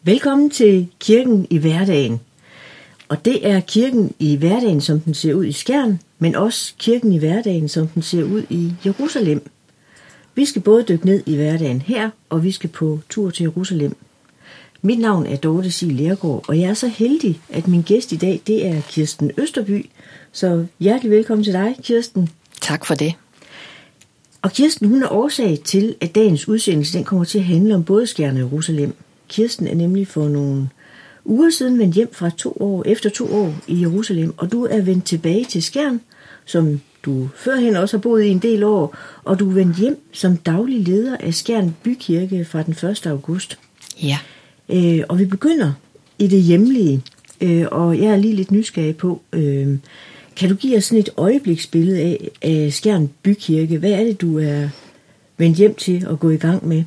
Velkommen til Kirken i hverdagen. Og det er kirken i hverdagen, som den ser ud i Skjern, men også kirken i hverdagen, som den ser ud i Jerusalem. Vi skal både dykke ned i hverdagen her, og vi skal på tur til Jerusalem. Mit navn er Dorte Sig Lergaard, og jeg er så heldig, at min gæst i dag, det er Kirsten Østerby. Så hjertelig velkommen til dig, Kirsten. Tak for det. Og Kirsten, hun er årsag til, at dagens udsendelse den kommer til at handle om både Skjern og Jerusalem. Kirsten er nemlig for nogle uger siden vendt hjem fra efter 2 år i Jerusalem, og du er vendt tilbage til Skjern, som du førhen også har boet i en del år, og du er vendt hjem som daglig leder af Skjern Bykirke fra den 1. august. Ja. Og vi begynder i det hjemlige, og jeg er lige lidt nysgerrig på, kan du give os sådan et øjebliksbillede af Skjern Bykirke? Hvad er det, du er vendt hjem til at gå i gang med?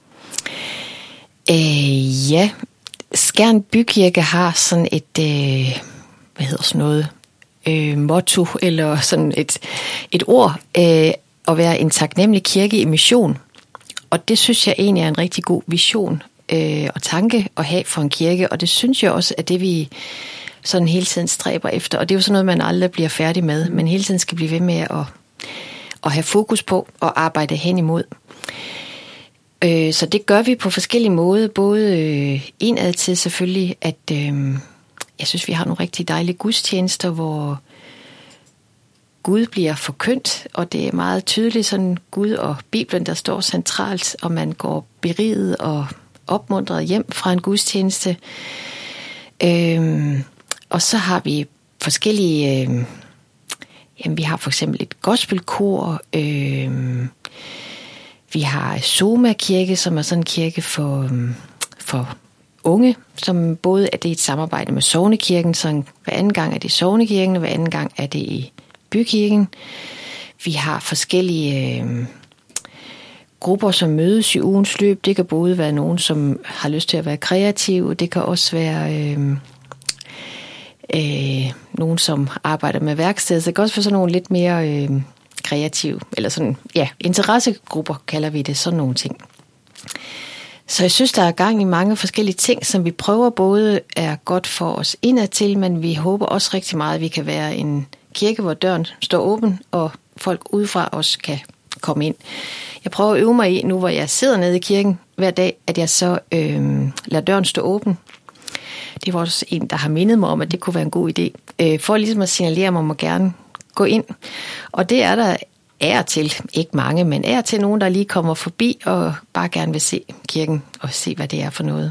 Skjern Bykirke har sådan et, motto, eller sådan et ord, at være en taknemmelig kirke i mission. Og det synes jeg egentlig er en rigtig god vision og tanke at have for en kirke, og det synes jeg også, at det vi sådan hele tiden stræber efter, og det er jo sådan noget, man aldrig bliver færdig med, men hele tiden skal blive ved med at have fokus på og arbejde hen imod. Så det gør vi på forskellige måder, både indad til selvfølgelig, at jeg synes, vi har nogle rigtig dejlige gudstjenester, hvor Gud bliver forkyndt, og det er meget tydeligt sådan Gud og Bibelen, der står centralt, og man går beriget og opmuntret hjem fra en gudstjeneste. Og så har vi forskellige, vi har for eksempel et gospelkor, vi har Soma Kirke, som er sådan en kirke for unge, som både er det et samarbejde med Sognekirken, så hver anden gang er det Sognekirken, og hver anden gang er det i Bykirken. Vi har forskellige grupper, som mødes i ugens løb. Det kan både være nogen, som har lyst til at være kreative, det kan også være nogen, som arbejder med værksted, så det kan også være sådan nogle lidt mere kreative, eller sådan, interessegrupper kalder vi det, sådan nogle ting. Så jeg synes, der er gang i mange forskellige ting, som vi prøver både er godt for os indadtil, men vi håber også rigtig meget, at vi kan være en kirke, hvor døren står åben, og folk udefra også kan komme ind. Jeg prøver at øve mig i, nu hvor jeg sidder nede i kirken hver dag, at jeg så lader døren stå åben. Det var også en, der har mindet mig om, at det kunne være en god idé. For ligesom at signalere mig, må gerne gå ind. Og det er der til, ikke mange, men til nogen, der lige kommer forbi og bare gerne vil se kirken og se, hvad det er for noget.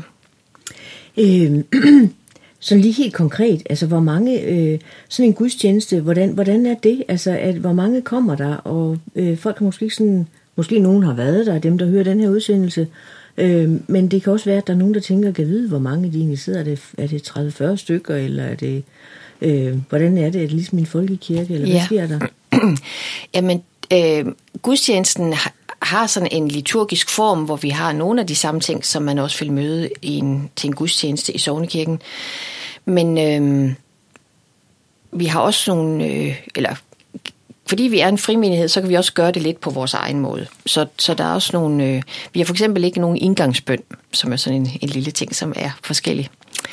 Sådan lige helt konkret, altså hvor mange, sådan en gudstjeneste, hvordan er det? Altså, hvor mange kommer der, og folk kan måske nogen har været der, dem der hører den her udsendelse, men det kan også være, at der er nogen, der tænker, kan vide, hvor mange de egentlig sidder. Er det 30-40 stykker, eller er det, hvordan er det? Er det ligesom en folkekirke, eller hvad sker der? Jamen, gudstjenesten har sådan en liturgisk form, hvor vi har nogle af de samme ting, som man også vil møde til en gudstjeneste i Sognekirken. Men vi har også nogle, fordi vi er en frimenighed, så kan vi også gøre det lidt på vores egen måde. Så der er også nogle, vi har for eksempel ikke nogen indgangsbøn, som er sådan en lille ting, som er forskellig.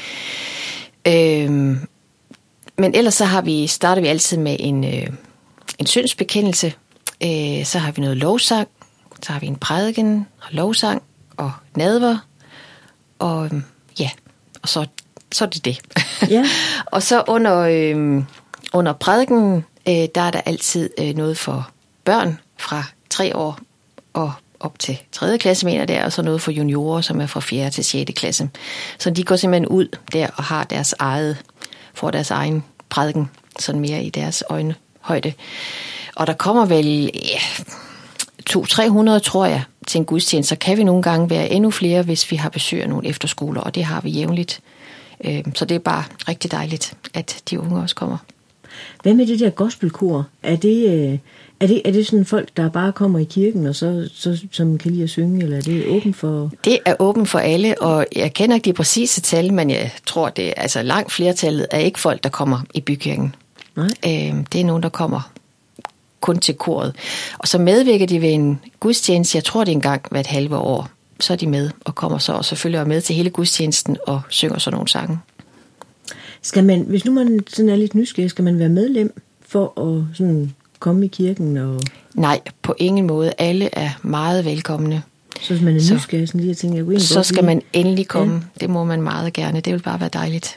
Men ellers så starter vi altid med en syndsbekendelse, så har vi noget lovsang, så har vi en prædiken og lovsang og nadver, og og så er det det. Yeah. Og så under prædiken, der er der altid noget for børn fra 3 år og op til 3. klasse, mener det, og så noget for juniorer, som er fra 4. til 6. klasse. Så de går simpelthen ud der og har får deres egen prædiken, sådan mere i deres øjenhøjde. Og der kommer vel 200-300, tror jeg, til en gudstjeneste. Så kan vi nogle gange være endnu flere, hvis vi har besøg af nogle efterskoler, og det har vi jævnligt. Så det er bare rigtig dejligt, at de unge også kommer. Hvad med det der gospelkor? Er det sådan folk, der bare kommer i kirken, og så som kan lide at synge, eller er det åbent for? Det er åbent for alle, og jeg kender ikke de præcise tal, men jeg tror, det er altså langt flertallet er ikke folk, der kommer i bykirken. Nej. Det er nogen, der kommer kun til koret. Og så medvirker de ved en gudstjeneste, jeg tror det er en gang hvert halve år. så er de med, og kommer så og selvfølgelig er med til hele gudstjenesten og synger sådan nogle sange. Skal man, hvis nu man sådan er lidt nysgerrig, skal man være medlem for at sådan komme i kirken? Og... Nej, på ingen måde. Alle er meget velkomne. Så hvis man er nysgerrig, sådan lige at tænke, så skal man endelig komme. Ja. Det må man meget gerne. Det vil bare være dejligt.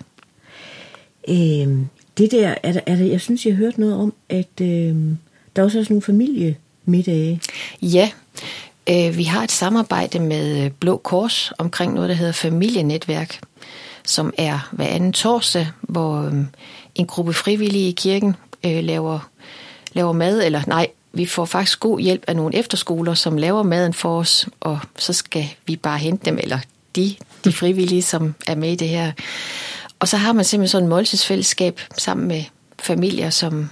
Det der, er der, jeg synes, jeg har hørt noget om, at der også er sådan nogle familiemiddage. Ja, vi har et samarbejde med Blå Kors omkring noget, der hedder familienetværk, som er hver anden torsdag, hvor en gruppe frivillige i kirken laver mad, eller nej, vi får faktisk god hjælp af nogle efterskoler, som laver maden for os, og så skal vi bare hente dem, eller de frivillige, som er med i det her. Og så har man simpelthen sådan et måltidsfællesskab sammen med familier, som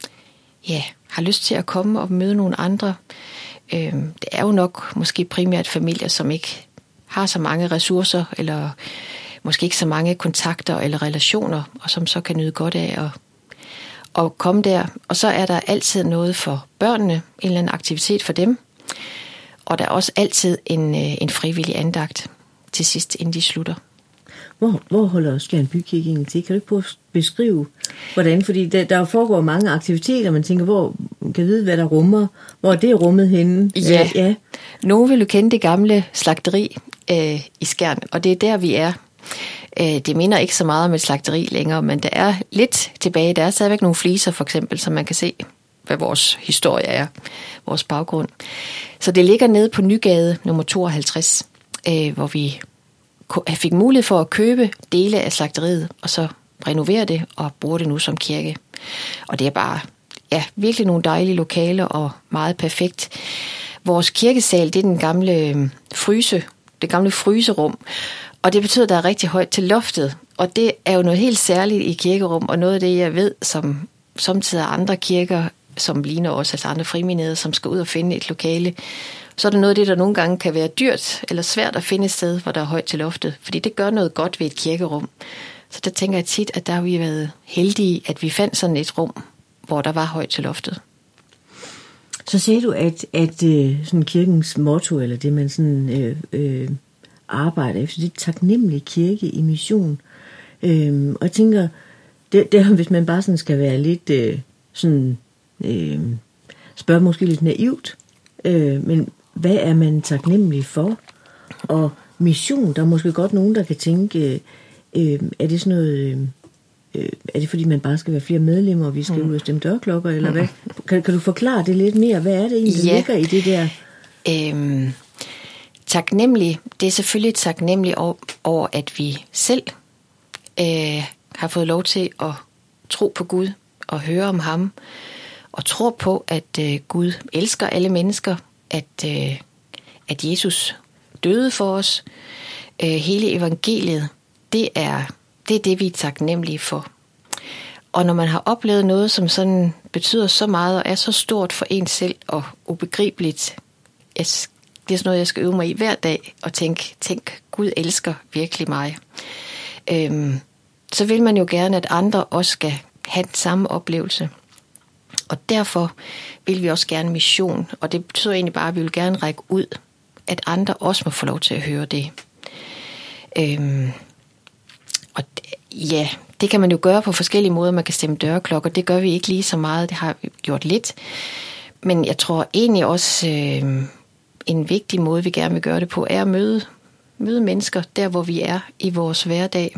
har lyst til at komme og møde nogle andre. Det er jo nok måske primært familier, som ikke har så mange ressourcer, eller måske ikke så mange kontakter eller relationer, og som så kan nyde godt af at komme der. Og så er der altid noget for børnene, en eller anden aktivitet for dem. Og der er også altid en frivillig andagt til sidst, inden de slutter. Hvor holder Skjern Bykirke egentlig til? Kan du ikke prøve at beskrive, hvordan? Fordi der foregår mange aktiviteter, man tænker, hvor man kan vide, hvad der rummer. Hvor er det rummet henne? Ja. Nogen vil jo kende det gamle slagteri i Skjern, og det er der, vi er. Det minder ikke så meget om et slagteri længere, men der er lidt tilbage. Der er stadigvæk nogle fliser, for eksempel, så man kan se, hvad vores historie er, vores baggrund. Så det ligger nede på Nygade nummer 52, hvor vi fik mulighed for at købe dele af slagteriet, og så renovere det og bruge det nu som kirke. Og det er bare virkelig nogle dejlige lokaler og meget perfekt. Vores kirkesal, det er det gamle fryserum, og det betyder, at der er rigtig højt til loftet. Og det er jo noget helt særligt i kirkerum, og noget af det, jeg ved, som samtidig andre kirker, som ligner os, altså andre frimenigheder, som skal ud og finde et lokale, så er det noget af det, der nogle gange kan være dyrt eller svært at finde et sted, hvor der er højt til loftet. Fordi det gør noget godt ved et kirkerum. Så der tænker jeg tit, at der har vi været heldige, at vi fandt sådan et rum, hvor der var højt til loftet. Så sagde du, at sådan kirkens motto, eller det man sådan arbejder efter, det er taknemmelig kirke i mission. Og jeg tænker, det hvis man bare sådan skal være lidt spørge måske lidt naivt, men hvad er man taknemmelig for? Og mission, der er måske godt nogen, der kan tænke, er det sådan noget, er det fordi man bare skal være flere medlemmer, og vi skal ud og stemme dørklokker, eller hvad? Kan du forklare det lidt mere? Hvad er det egentlig, der ligger i det der? Taknemmelig, det er selvfølgelig taknemmelig over, at vi selv har fået lov til at tro på Gud og høre om ham, og tror på, at Gud elsker alle mennesker, at Jesus døde for os. Hele evangeliet, det er det, vi er taknemmelige for. Og når man har oplevet noget, som sådan betyder så meget, og er så stort for en selv, og ubegribeligt, det er sådan noget, jeg skal øve mig i hver dag, og tænk, Gud elsker virkelig mig. Så vil man jo gerne, at andre også skal have den samme oplevelse. Og derfor vil vi også gerne mission, og det betyder egentlig bare, at vi vil gerne række ud, at andre også må få lov til at høre det. Det kan man jo gøre på forskellige måder. Man kan stemme dørklokker, det gør vi ikke lige så meget, det har vi gjort lidt. Men jeg tror egentlig også, en vigtig måde, vi gerne vil gøre det på, er at møde mennesker der, hvor vi er i vores hverdag.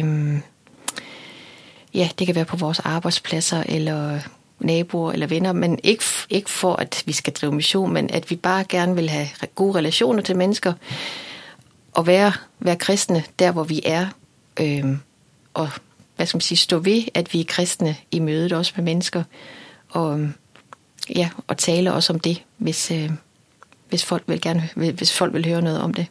Det kan være på vores arbejdspladser, eller naboer eller venner, men ikke for, at vi skal drive mission, men at vi bare gerne vil have gode relationer til mennesker, og være kristne der, hvor vi er, og stå ved, at vi er kristne i mødet også med mennesker, og tale også om det, hvis folk vil høre noget om det.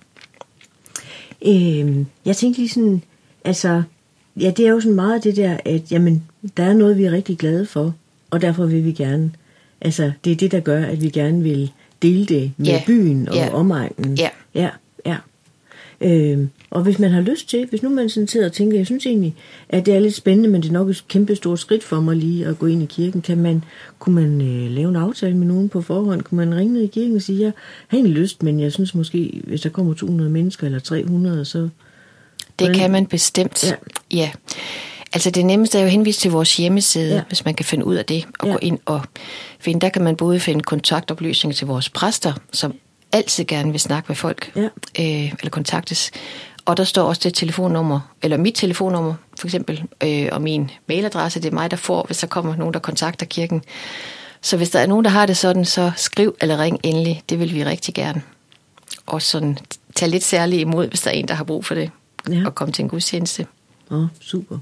Jeg tænkte lige sådan, altså, det er jo sådan meget det der, at jamen, der er noget, vi er rigtig glade for, og derfor vil vi gerne, altså, det er det, der gør, at vi gerne vil dele det med byen og omegnen. Ja. Og hvis man har lyst til, hvis nu man sådan sidder og tænker, jeg synes egentlig, at det er lidt spændende, men det er nok et kæmpe stort skridt for mig lige at gå ind i kirken, kunne man lave en aftale med nogen på forhånd? Kunne man ringe ned i kirken og sige, jeg har egentlig lyst, men jeg synes måske, hvis der kommer 200 mennesker eller 300, så... Det kan man bestemt, ja. Altså det nemmeste er jo at henvise til vores hjemmeside, hvis man kan finde ud af det, og gå ind og finde. Der kan man både finde kontaktoplysninger til vores præster, som altid gerne vil snakke med folk, eller kontaktes. Og der står også det telefonnummer, eller mit telefonnummer for eksempel, og min mailadresse, det er mig, der får, hvis der kommer nogen, der kontakter kirken. Så hvis der er nogen, der har det sådan, så skriv eller ring endelig, det vil vi rigtig gerne. Og sådan tage lidt særligt imod, hvis der er en, der har brug for det, og komme til en gudstjeneste. Super.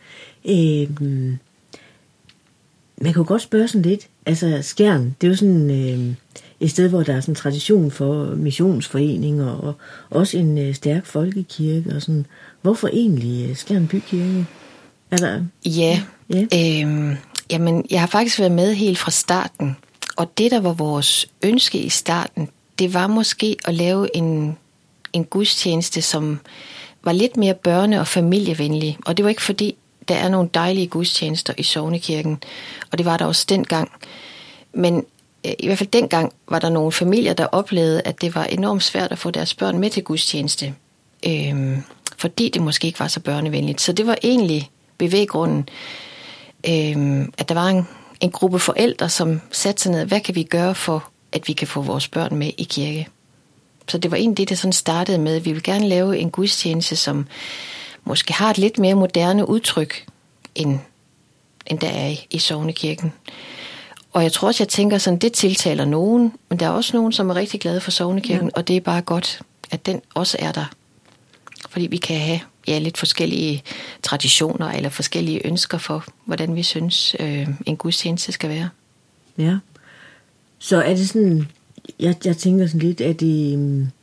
Man kan jo godt spørge sådan lidt, altså Skjern, det er jo sådan et sted, hvor der er sådan en tradition for missionsforeninger, og også en stærk folkekirke, og sådan. Hvorfor egentlig Skjern Bykirke? Jamen, jeg har faktisk været med helt fra starten, og det, der var vores ønske i starten, det var måske at lave en gudstjeneste, som var lidt mere børne- og familievenlig, og det var ikke fordi, der er nogle dejlige gudstjenester i sognekirken, og det var der også dengang. Men i hvert fald dengang var der nogle familier, der oplevede, at det var enormt svært at få deres børn med til gudstjeneste, fordi det måske ikke var så børnevenligt. Så det var egentlig bevæggrunden, at der var en gruppe forældre, som satte sig ned, hvad kan vi gøre for, at vi kan få vores børn med i kirke? Så det var egentlig det sådan startede med. Vi vil gerne lave en gudstjeneste, som måske har et lidt mere moderne udtryk, end der er i sognekirken. Og jeg tror også, jeg tænker sådan, det tiltaler nogen, men der er også nogen, som er rigtig glade for sognekirken, og det er bare godt, at den også er der. Fordi vi kan have lidt forskellige traditioner, eller forskellige ønsker for, hvordan vi synes, en gudstjeneste skal være. Ja, så er det sådan, jeg tænker sådan lidt, at det...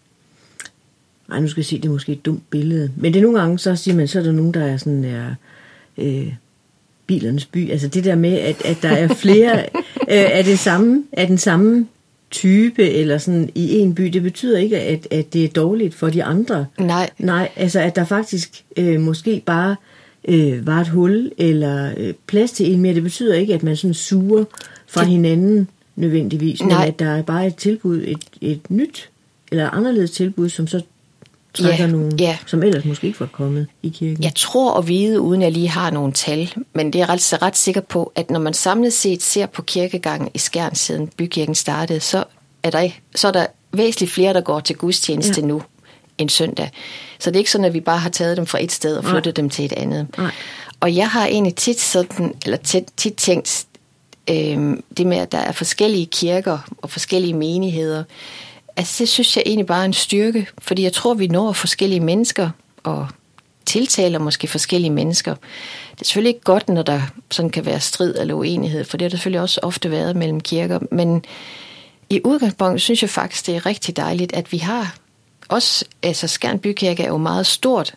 nu skal jeg sige, det er måske et dumt billede. Men det er nogle gange, så siger man, så er der nogen, der er sådan bilernes by. Altså det der med, at der er flere af den samme type, eller sådan i en by, det betyder ikke, at det er dårligt for de andre. Nej, altså at der faktisk måske bare var et hul, eller plads til en mere. Det betyder ikke, at man sådan suger fra hinanden nødvendigvis. Men at der er bare et tilbud, et nyt, eller anderledes tilbud, som så trækker nogen, som ellers måske ikke var kommet i kirken. Jeg tror at vide, uden jeg lige har nogle tal, men det er jeg ret sikker på, at når man samlet set ser på kirkegangen i Skjern, siden bykirken startede, så er der væsentligt flere, der går til gudstjeneste nu end søndag. Så det er ikke sådan, at vi bare har taget dem fra et sted og flyttet dem til et andet. Nej. Og jeg har egentlig tit tænkt, det med, at der er forskellige kirker og forskellige menigheder, altså det synes jeg egentlig bare er en styrke, fordi jeg tror, vi når forskellige mennesker og tiltaler måske forskellige mennesker. Det er selvfølgelig ikke godt, når der sådan kan være strid eller uenighed, for det har der selvfølgelig også ofte været mellem kirker, men i udgangspunktet synes jeg faktisk, det er rigtig dejligt, at vi har også, altså Skjern Bykirke er jo meget stort.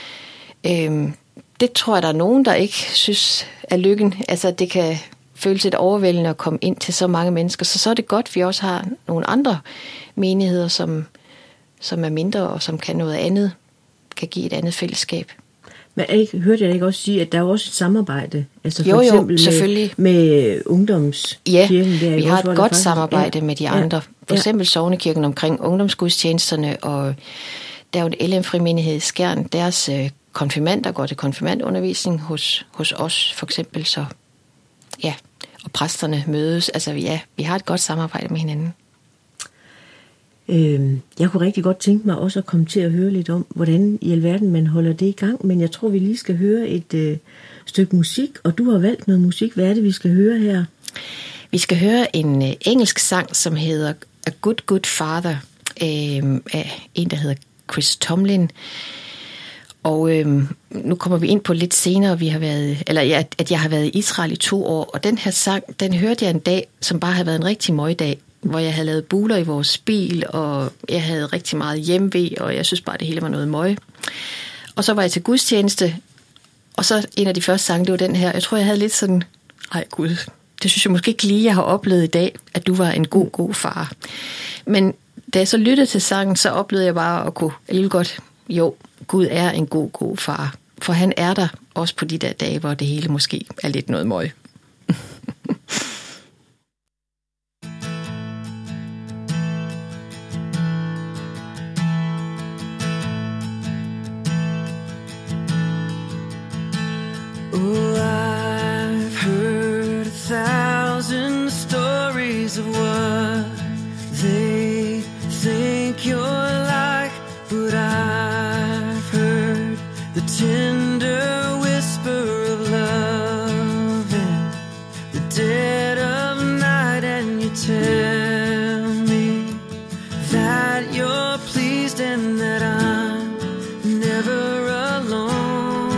Det tror jeg, der er nogen, der ikke synes er lykken. Altså det kan føles lidt overvældende at komme ind til så mange mennesker, så er det godt, at vi også har nogle andre menigheder, som er mindre og som kan noget andet, kan give et andet fællesskab. Men hørte jeg ikke også sige, at der er også et samarbejde? Altså for eksempel selvfølgelig. Med ungdomskirken? Ja, vi har et godt samarbejde med de andre. For eksempel sognekirken omkring ungdomsgudstjenesterne, og der er jo en LM-fri menighed i Skjern. Deres konfirmander går til konfirmandundervisning hos os, for eksempel. Så ja, og præsterne mødes. Altså vi har et godt samarbejde med hinanden. Jeg kunne rigtig godt tænke mig også at komme til at høre lidt om, hvordan i alverden man holder det i gang, men jeg tror, vi lige skal høre et stykke musik, og du har valgt noget musik. Hvad er det, vi skal høre her? Vi skal høre en engelsk sang, som hedder A Good Good Father, af en, der hedder Chris Tomlin. Og nu kommer vi ind på lidt senere, at jeg har været i Israel i 2 år, og den her sang, den hørte jeg en dag, som bare havde været en rigtig møgdag, hvor jeg havde lavet buler i vores bil, og jeg havde rigtig meget hjemve, og jeg synes bare, det hele var noget møg. Og så var jeg til gudstjeneste, og så en af de første sange, det var den her. Jeg tror, jeg havde lidt sådan, ej gud, det synes jeg måske ikke lige, jeg har oplevet i dag, at du var en god far. Men da jeg så lyttede til sangen, så oplevede jeg bare at kunne alligevel godt jo, Gud er en god far. For han er der også på de der dage, hvor det hele måske er lidt noget møg. Oh, I've heard 1,000 stories of what they think you're like, but I've heard the tender whisper of love in the dead of night, and you tell me that you're pleased and that I'm never alone.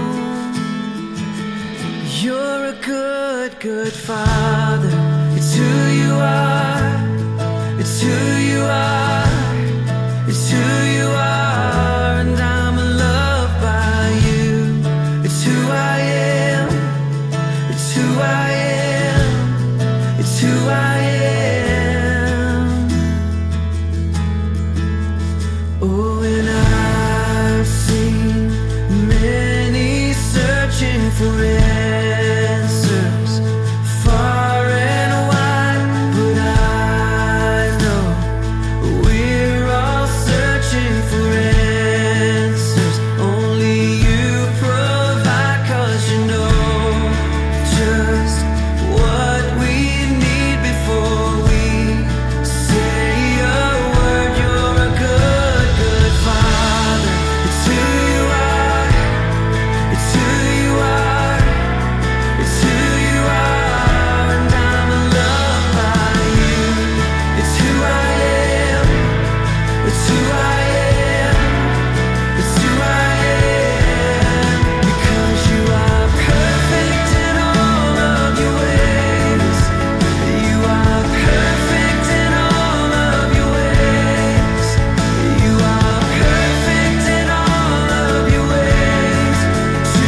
You're a good father. It's who you are. It's who you are. It's who you are. And I'm loved by you. It's who I am. It's who I am. It's who I am. Oh, and I've seen many searching for answers far and wide, but I know we're all searching for answers only you provide, 'cause you know just what we need before we say a word. You're a good father. It's who you are. It's who you are. It's who you are, and I'm loved by you. It's who I am. It's who I am. It's who I am. Because you are perfect in all of your ways. You are perfect in all of your ways. You are perfect in all of your ways to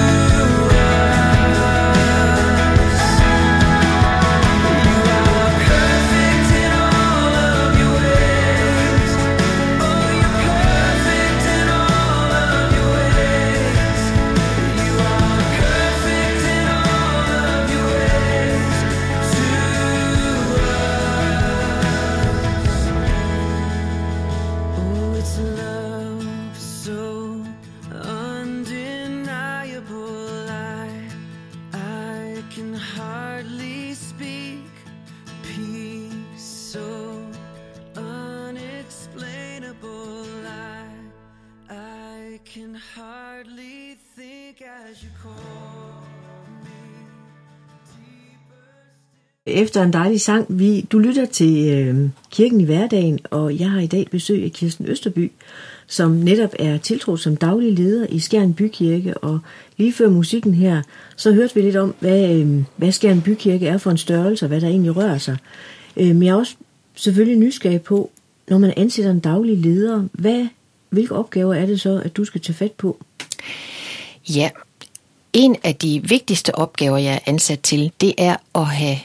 us. You are perfect in all of your ways. Oh, you're perfect in all of your ways. You are perfect in all of your ways to us. Oh, it's love so undeniable. I can hardly speak. Peace so unexplainable. I can hardly think as you call me deeper still. Efter en dejlig sang, du lytter til Kirken i hverdagen, og jeg har i dag besøg af Kirsten Østerby, som netop er tiltrådt som daglig leder i Skjern Bykirke, og lige før musikken her, så hørte vi lidt om, hvad Skjern Bykirke er for en størrelse, og hvad der egentlig rører sig. Men jeg er også selvfølgelig nysgerrig på, når man ansætter en daglig leder, hvilke opgaver er det så, at du skal tage fat på? Ja, en af de vigtigste opgaver, jeg er ansat til, det er at have,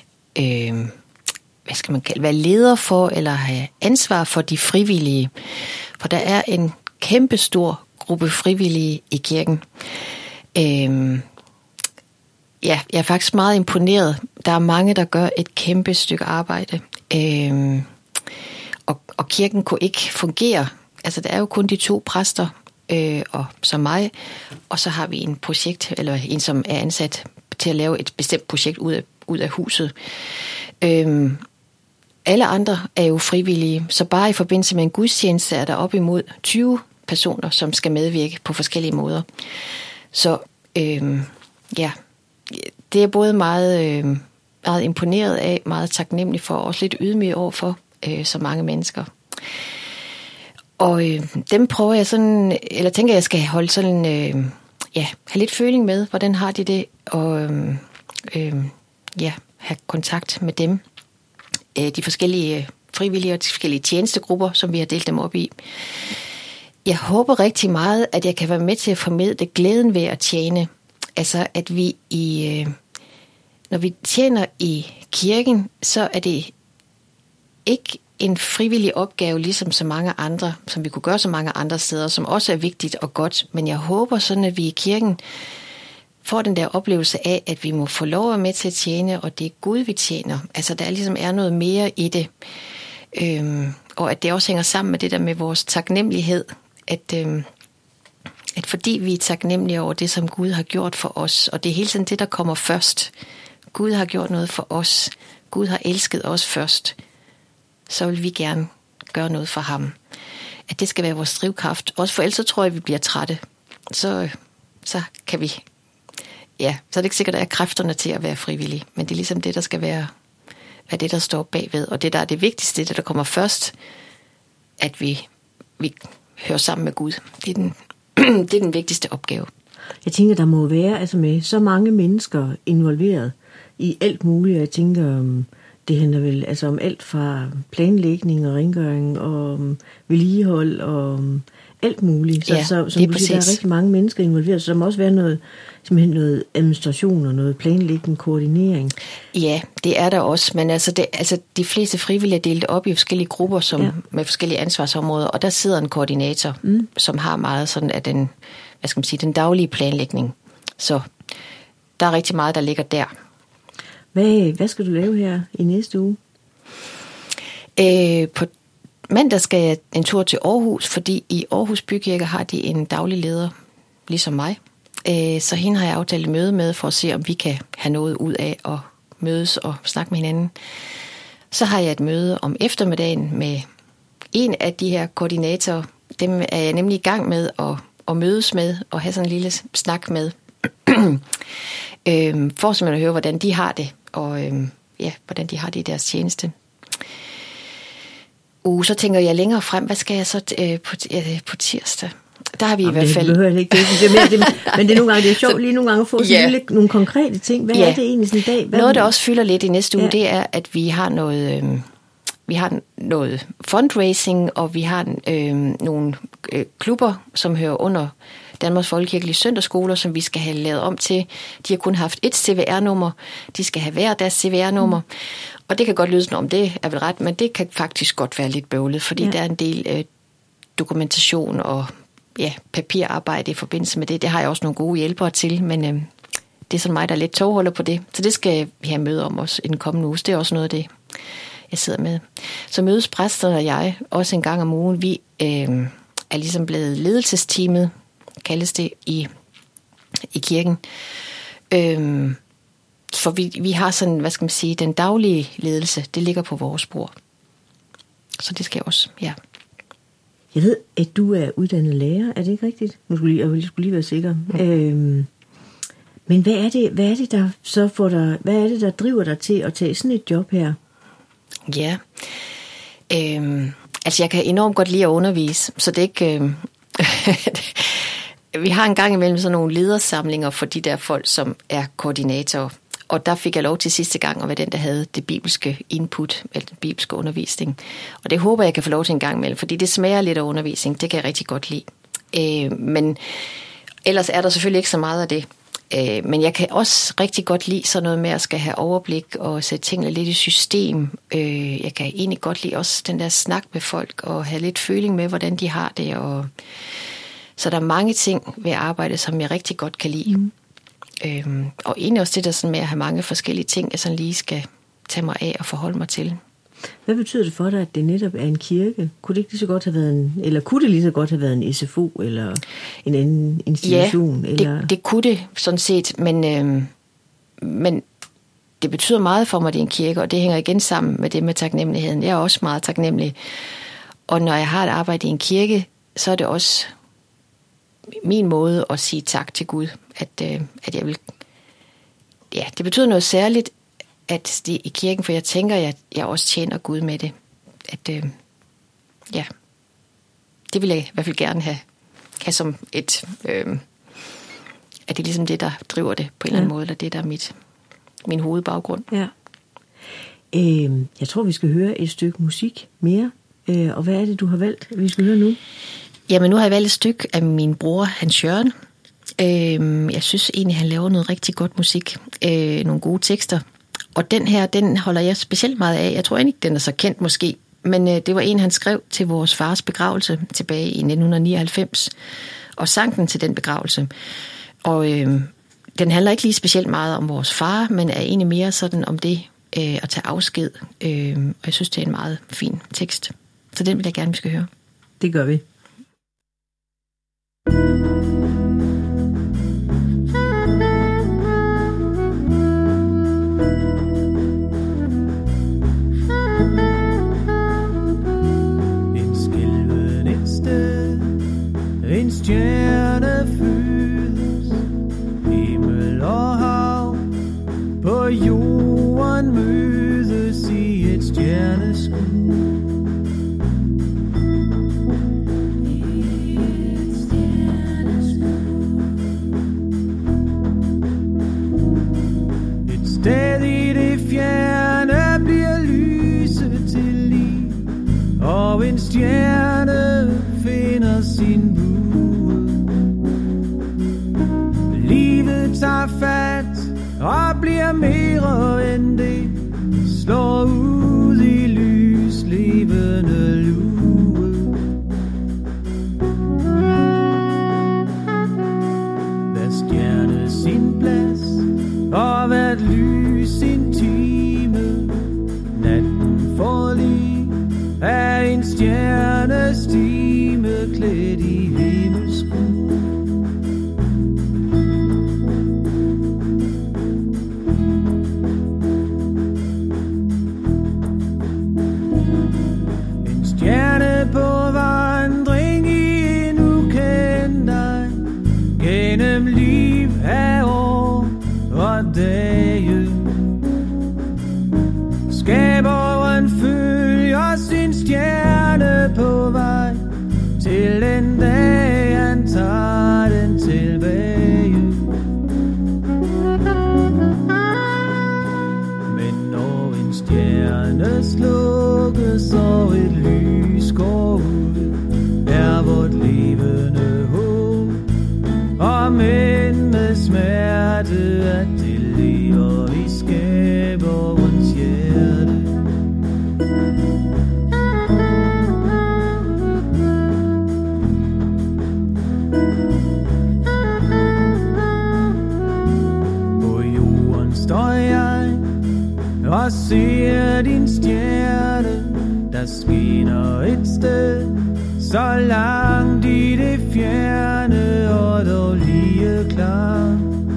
være leder for, eller have ansvar for de frivillige. For der er en kæmpestor gruppe frivillige i kirken. Jeg er faktisk meget imponeret. Der er mange, der gør et kæmpe stykke arbejde. Og kirken kunne ikke fungere. Altså, der er jo kun de 2 præster, og som mig, og så har vi en projekt, eller en, som er ansat til at lave et bestemt projekt ud af huset. Alle andre er jo frivillige, så bare i forbindelse med en gudstjeneste er der op imod 20 personer, som skal medvirke på forskellige måder. Så det er både meget imponeret af, meget taknemmelig for, og også lidt ydmyg over for så mange mennesker. Og dem prøver jeg sådan, eller tænker jeg skal holde sådan, have lidt føling med, hvordan har de det, og have kontakt med dem. De forskellige frivillige og de forskellige tjenestegrupper, som vi har delt dem op i. Jeg håber rigtig meget, at jeg kan være med til at formidle glæden ved at tjene. Altså, at vi når vi tjener i kirken, så er det ikke en frivillig opgave, ligesom så mange andre, som vi kunne gøre så mange andre steder, som også er vigtigt og godt. Men jeg håber sådan, at vi i kirken får den der oplevelse af, at vi må få lov at være med til at tjene, og det er Gud, vi tjener. Altså, der ligesom er noget mere i det. Og at det også hænger sammen med det der med vores taknemmelighed. At fordi vi er taknemmelige over det, som Gud har gjort for os, og det er hele tiden det, der kommer først. Gud har gjort noget for os. Gud har elsket os først. Så vil vi gerne gøre noget for ham. At det skal være vores drivkraft. Også for ellers så tror jeg, at vi bliver trætte. Så kan vi... Ja, så er det ikke sikkert, at der er kræfterne til at være frivillige. Men det er ligesom det, der skal være det, der står bagved. Og det, der er det vigtigste, det der kommer først, at vi hører sammen med Gud. Det er den vigtigste opgave. Jeg tænker, der må være altså med så mange mennesker involveret i alt muligt. Jeg tænker, det handler vel altså om alt fra planlægning og rengøring og vedligehold og alt muligt. Så, ja, så som du siger, der er rigtig mange mennesker involveret, så der må også være noget administration og noget planlægning, koordinering. Ja, det er der også, men altså de fleste frivillige er delt op i forskellige grupper med forskellige ansvarsområder, og der sidder en koordinator, som har meget sådan af den, den daglige planlægning. Så der er rigtig meget, der ligger der. Hvad skal du lave her i næste uge? På mandag skal jeg en tur til Aarhus, fordi i Aarhus Bykirke har de en daglig leder, ligesom mig. Så hende har jeg aftalt et møde med, for at se, om vi kan have noget ud af at mødes og snakke med hinanden. Så har jeg et møde om eftermiddagen med en af de her koordinatorer. Dem er jeg nemlig i gang med at mødes med og have sådan en lille snak med. For simpelthen at høre, hvordan de har det, og hvordan de har det i deres tjeneste. Så tænker jeg længere frem, hvad skal jeg så på tirsdag? Der har vi i hvert fald... Det behøver ikke det, men det er nogle gange det er sjovt lige nogle gange at få nogle konkrete ting. Hvad er det egentlig sådan en dag? Noget, der også fylder lidt i næste uge, det er, at vi har noget fundraising, og vi har nogle klubber, som hører under Danmarks Folkekirkelige Søndagsskoler, som vi skal have lavet om til. De har kun haft et CVR-nummer. De skal have hver deres CVR-nummer. Og det kan godt lyde sådan, om det er vel ret, men det kan faktisk godt være lidt bøvlet, fordi der er en del dokumentation og papirarbejde i forbindelse med det. Det har jeg også nogle gode hjælpere til, men det er sådan mig, der er lidt togholder på det. Så det skal vi have møde om også i den kommende uge. Det er også noget af det, jeg sidder med. Så mødes præsterne og jeg også en gang om ugen. Vi er ligesom blevet ledelsesteamet, kaldes det i kirken. For vi har sådan, den daglige ledelse, det ligger på vores bord. Så det skal jeg også, Jeg ved, at du er uddannet lærer, er det ikke rigtigt? Jeg skulle lige være sikker. Men hvad er det, der så får dig, hvad er det, der driver dig til at tage sådan et job her? Ja, altså jeg kan enormt godt lide at undervise, så det er ikke... Vi har en gang imellem sådan nogle ledersamlinger for de der folk, som er koordinatorer. Og der fik jeg lov til sidste gang at være den, der havde det bibelske input, eller den bibelske undervisning. Og det håber jeg kan få lov til en gang imellem, fordi det smager lidt af undervisning. Det kan jeg rigtig godt lide. Men ellers er der selvfølgelig ikke så meget af det. Men jeg kan også rigtig godt lide sådan noget med at skal have overblik og sætte tingene lidt i system. Jeg kan egentlig godt lide også den der snak med folk og have lidt føling med, hvordan de har det. Så der er mange ting ved arbejdet, som jeg rigtig godt kan lide. Og egentlig også det der sådan med at have mange forskellige ting, jeg sådan lige skal tage mig af og forholde mig til. Hvad betyder det for dig, at det netop er en kirke? Kunne det ikke lige så godt have været kunne det lige så godt have været en SFO eller en anden institution? Ja, eller? Det kunne det sådan set, men det betyder meget for mig, at det er en kirke, og det hænger igen sammen med det med taknemmeligheden. Jeg er også meget taknemmelig. Og når jeg har et arbejde i en kirke, så er det også min måde at sige tak til Gud, at jeg vil... Ja, det betyder noget særligt, at det er i kirken, for jeg tænker, at jeg også tjener Gud med det. Det vil jeg i hvert fald gerne have som et... at det er ligesom det, der driver det på en eller anden måde, eller det, der er min hovedbaggrund. Ja. Jeg tror, vi skal høre et stykke musik mere. Og hvad er det, du har valgt, vi skal høre nu? Jamen, nu har jeg valgt et stykke af min bror, Hans Jørgen. Jeg synes egentlig, han laver noget rigtig godt musik. Nogle gode tekster. Og den her, den holder jeg specielt meget af. Jeg tror egentlig ikke, den er så kendt måske men det var en, han skrev til vores fars begravelse tilbage i 1999, og sang den til den begravelse. Og den handler ikke lige specielt meget om vores far, men er egentlig mere sådan om det at tage afsked. Og jeg synes, det er en meget fin tekst. Så den vil jeg gerne, vi skal høre. Det gør vi. En skælven et sted, en stjerne fødes, himmel og hav på jorden mødes i et stjerneskud. Sted i det fjerne bliver lyset til liv, og en stjerne finder sin bue. Livet tager fat og bliver mere end det, slår ud i lys levende lue. Hver stjerne sin plads, og hvert lys sin time. Natten forlig er en stjernestime klædt i himmelsguld. En stjerne på vandring i en ukendt egn, gennem liv af år og dage. Skaberen følger sin stjerne på vej, til den dag han tager den tilbage. Men når en stjerne slukkes og et lys går ud, er vort levende håb, og men med smerte, at det lever i skaberens hjerte. På jorden står jeg og ser din stjerne, der skinner et sted så langt i det fjerne, og dog lige klart.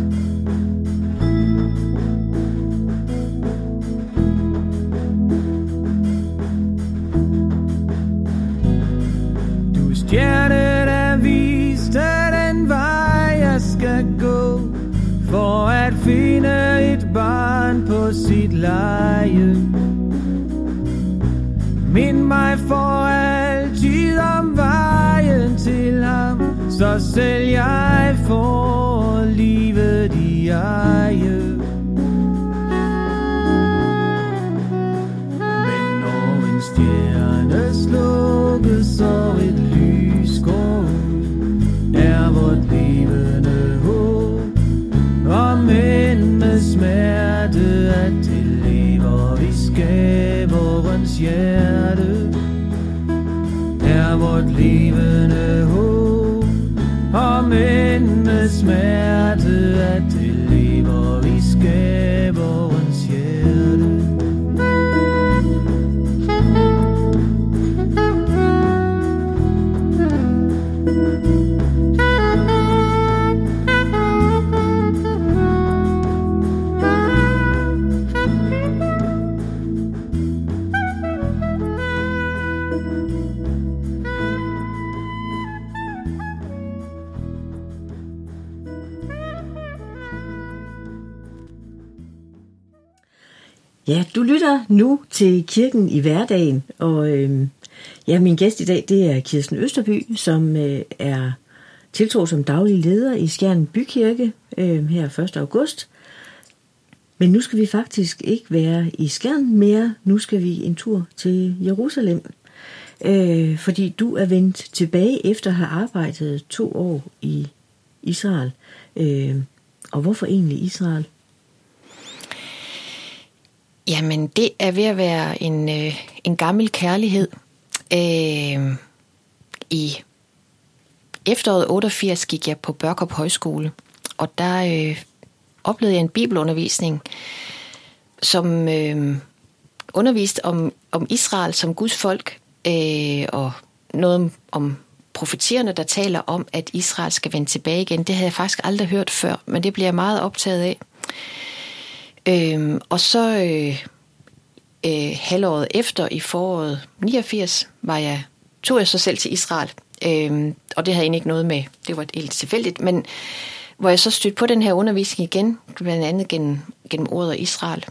Du stjerne, der viste den vej jeg skal gå, for at finde et barn på sit leje. Mind mig for altid om vejen til ham, så selv jeg får livet i eje. Men når en stjerne slukkes og et lys går ud, er vort levende håb, og men med smerte, at det lever i skaberens hjerte. Er vort levende håb, og men med smerte, at det lever i skaberens hjerte. Ja, du lytter nu til Kirken i hverdagen, og min gæst i dag, det er Kirsten Østerby, som er tiltrådt som daglig leder i Skjern Bykirke her 1. august. Men nu skal vi faktisk ikke være i Skjern mere, nu skal vi en tur til Jerusalem, fordi du er vendt tilbage efter at have arbejdet 2 år i Israel. Og hvorfor egentlig Israel? Jamen, det er ved at være en gammel kærlighed. I efteråret 88 gik jeg på Børkop Højskole, og der oplevede jeg en bibelundervisning, som underviste om Israel som Guds folk, og noget om profetierne, der taler om, at Israel skal vende tilbage igen. Det havde jeg faktisk aldrig hørt før, men det bliver jeg meget optaget af. Og så halvåret efter, i foråret 89, tog jeg så selv til Israel. Og det havde egentlig ikke noget med, det var helt tilfældigt, men hvor jeg så stødte på den her undervisning igen, blandt andet gennem ordet Israel.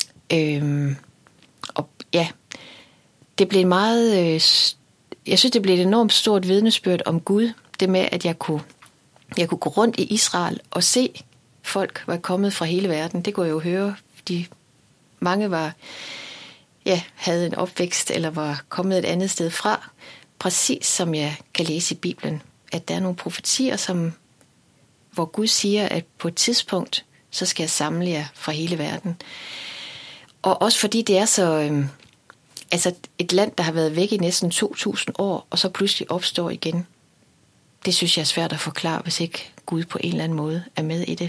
Og ja, det blev meget, jeg synes det blev et enormt stort vidnesbyrd om Gud, det med at jeg kunne gå rundt i Israel og se folk var kommet fra hele verden. Det kunne jeg jo høre, fordi mange havde en opvækst eller var kommet et andet sted fra, præcis som jeg kan læse i Bibelen, at der er nogle profetier, hvor Gud siger, at på et tidspunkt, så skal jeg samle jer fra hele verden. Og også fordi det er så, et land, der har været væk i næsten 2000 år, og så pludselig opstår igen. Det synes jeg er svært at forklare, hvis ikke Gud på en eller anden måde er med i det.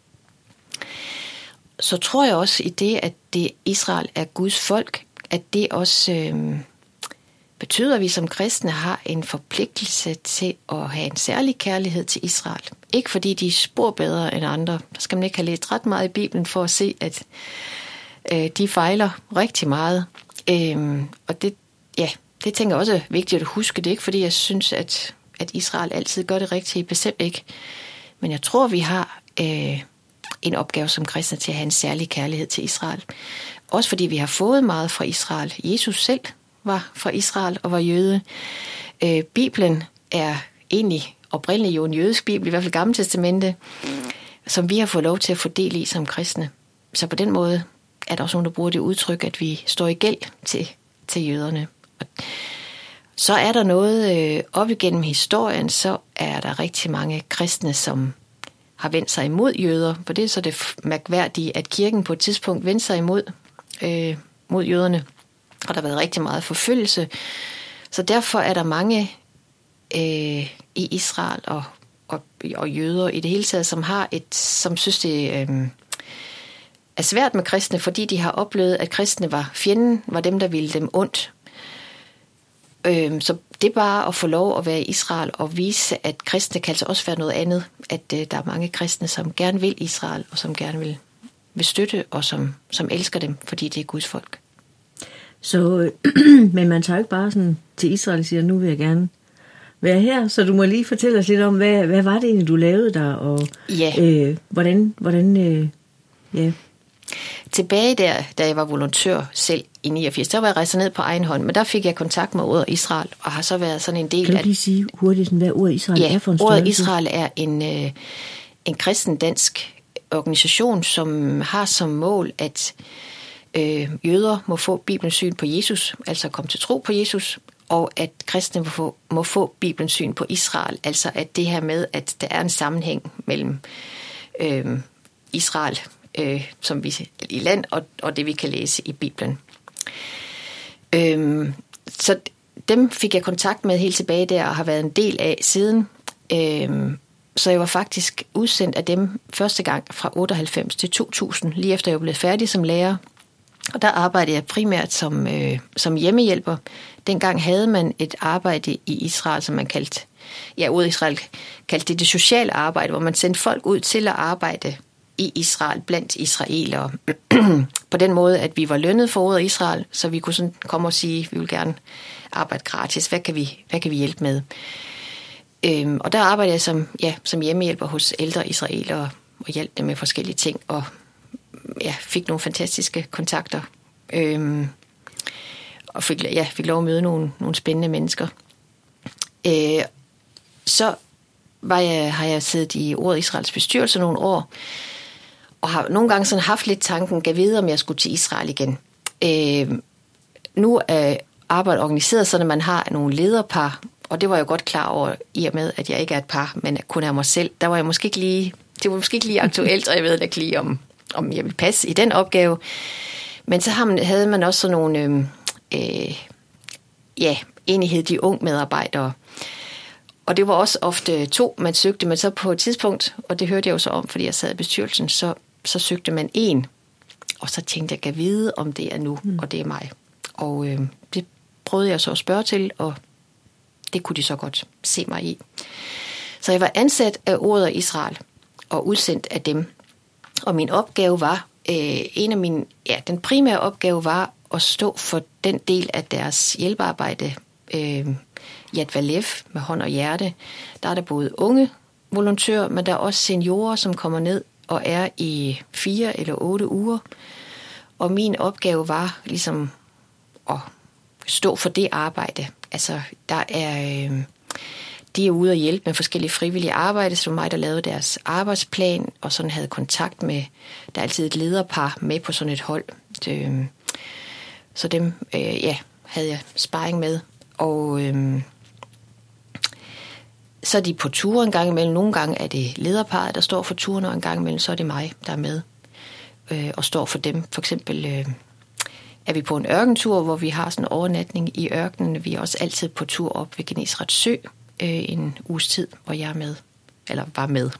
Så tror jeg også i det, at Israel er Guds folk, at det også betyder, at vi som kristne har en forpligtelse til at have en særlig kærlighed til Israel. Ikke fordi de er spor bedre end andre. Der skal man ikke have læst ret meget i Bibelen for at se, at de fejler rigtig meget. Og det tænker jeg også er vigtigt at huske. Det er ikke fordi, jeg synes, at Israel altid gør det rigtige. Bestemt ikke. Men jeg tror, vi har en opgave som kristne til at have en særlig kærlighed til Israel. Også fordi vi har fået meget fra Israel. Jesus selv var fra Israel og var jøde. Bibelen er egentlig oprindeligt jo en jødisk bibel, i hvert fald Gamle Testamente, som vi har fået lov til at få del i som kristne. Så på den måde er der også nogen, der bruger det udtryk, at vi står i gæld til jøderne. Og så er der noget op igennem historien, så er der rigtig mange kristne, som har vendt sig imod jøder. For det er så det mærkværdige, at kirken på et tidspunkt vendte sig mod jøderne. Og der har været rigtig meget forfølgelse. Så derfor er der mange i Israel og jøder i det hele taget, som synes det er svært med kristne, fordi de har oplevet, at kristne var fjenden, var dem, der ville dem ondt. Så det er bare at få lov at være i Israel og vise, at kristne kan altså også være noget andet. At der er mange kristne, som gerne vil Israel, og som gerne vil støtte, og som elsker dem, fordi det er Guds folk. Så, men man tager ikke bare sådan til Israel og siger, nu vil jeg gerne være her, så du må lige fortælle os lidt om, hvad var det egentlig, du lavede der, og hvordan Tilbage da jeg var volontør selv i 89, der var jeg rejst ned på egen hånd, men der fik jeg kontakt med ordet Israel, og har så været sådan en del af... Kan du lige sige hurtigt, hvad ordet Israel er for en størrelse? Ordet Israel er en kristen dansk organisation, som har som mål, at jøder må få Bibelens syn på Jesus, altså komme til tro på Jesus, og at kristne må få Bibelens syn på Israel, altså at det her med, at der er en sammenhæng mellem Israel, som vi i land, og det vi kan læse i Bibelen. Så dem fik jeg kontakt med helt tilbage der, og har været en del af siden. Så jeg var faktisk udsendt af dem første gang fra 98 til 2000, lige efter jeg blev færdig som lærer. Og der arbejdede jeg primært som hjemmehjælper. Dengang havde man et arbejde i Israel, som man kaldte, ordet Israel kaldte det sociale arbejde, hvor man sendte folk ud til at arbejde i Israel, blandt israelere. På den måde, at vi var lønnet for ordet Israel, så vi kunne sådan komme og sige, vi vil gerne arbejde gratis. Hvad kan vi hjælpe med? Og der arbejdede jeg som hjemmehjælper hos ældre israelere og hjalp dem med forskellige ting, og fik nogle fantastiske kontakter. Og fik lov at møde nogle spændende mennesker. Så har jeg siddet i ordet Israels bestyrelse nogle år, og har nogle gange sådan haft lidt tanken, gav vide, om jeg skulle til Israel igen. Nu er arbejdet organiseret, så man har nogle lederpar, og det var jeg godt klar over, i og med, at jeg ikke er et par, men kun er mig selv. Der var jeg måske ikke lige, det var måske ikke lige aktuelt, og jeg ved ikke lige, om jeg vil passe i den opgave. Men så havde man også sådan nogle enighed, de unge medarbejdere. Og det var også ofte 2, man søgte, men så på et tidspunkt, og det hørte jeg jo så om, fordi jeg sad i bestyrelsen, så søgte man 1. Og så tænkte jeg, kan vide, om det er nu, og det er mig. Og det prøvede jeg så at spørge til, og det kunne de så godt se mig i. Så jeg var ansat af Ordet Israel og udsendt af dem. Og min opgave var, den primære opgave var at stå for den del af deres hjælpearbejde, Yad Valev med hånd og hjerte. Der er der både unge volontører, men der er også seniorer, som kommer ned og er i 4 eller 8 uger. Og min opgave var ligesom at stå for det arbejde. Altså, de er ude og hjælpe med forskellige frivillige arbejde, så det var mig, der lavede deres arbejdsplan, og sådan havde kontakt med, der er altid et lederpar med på sådan et hold. Så dem, havde jeg sparring med. Og så er de på tur en gang imellem. Nogle gange er det lederparret, der står for turen, og en gang imellem så er det mig, der er med og står for dem. For eksempel er vi på en ørkentur, hvor vi har sådan en overnatning i ørkenen. Vi er også altid på tur op ved Genesarets sø en uges tid, hvor jeg er med. Eller var med.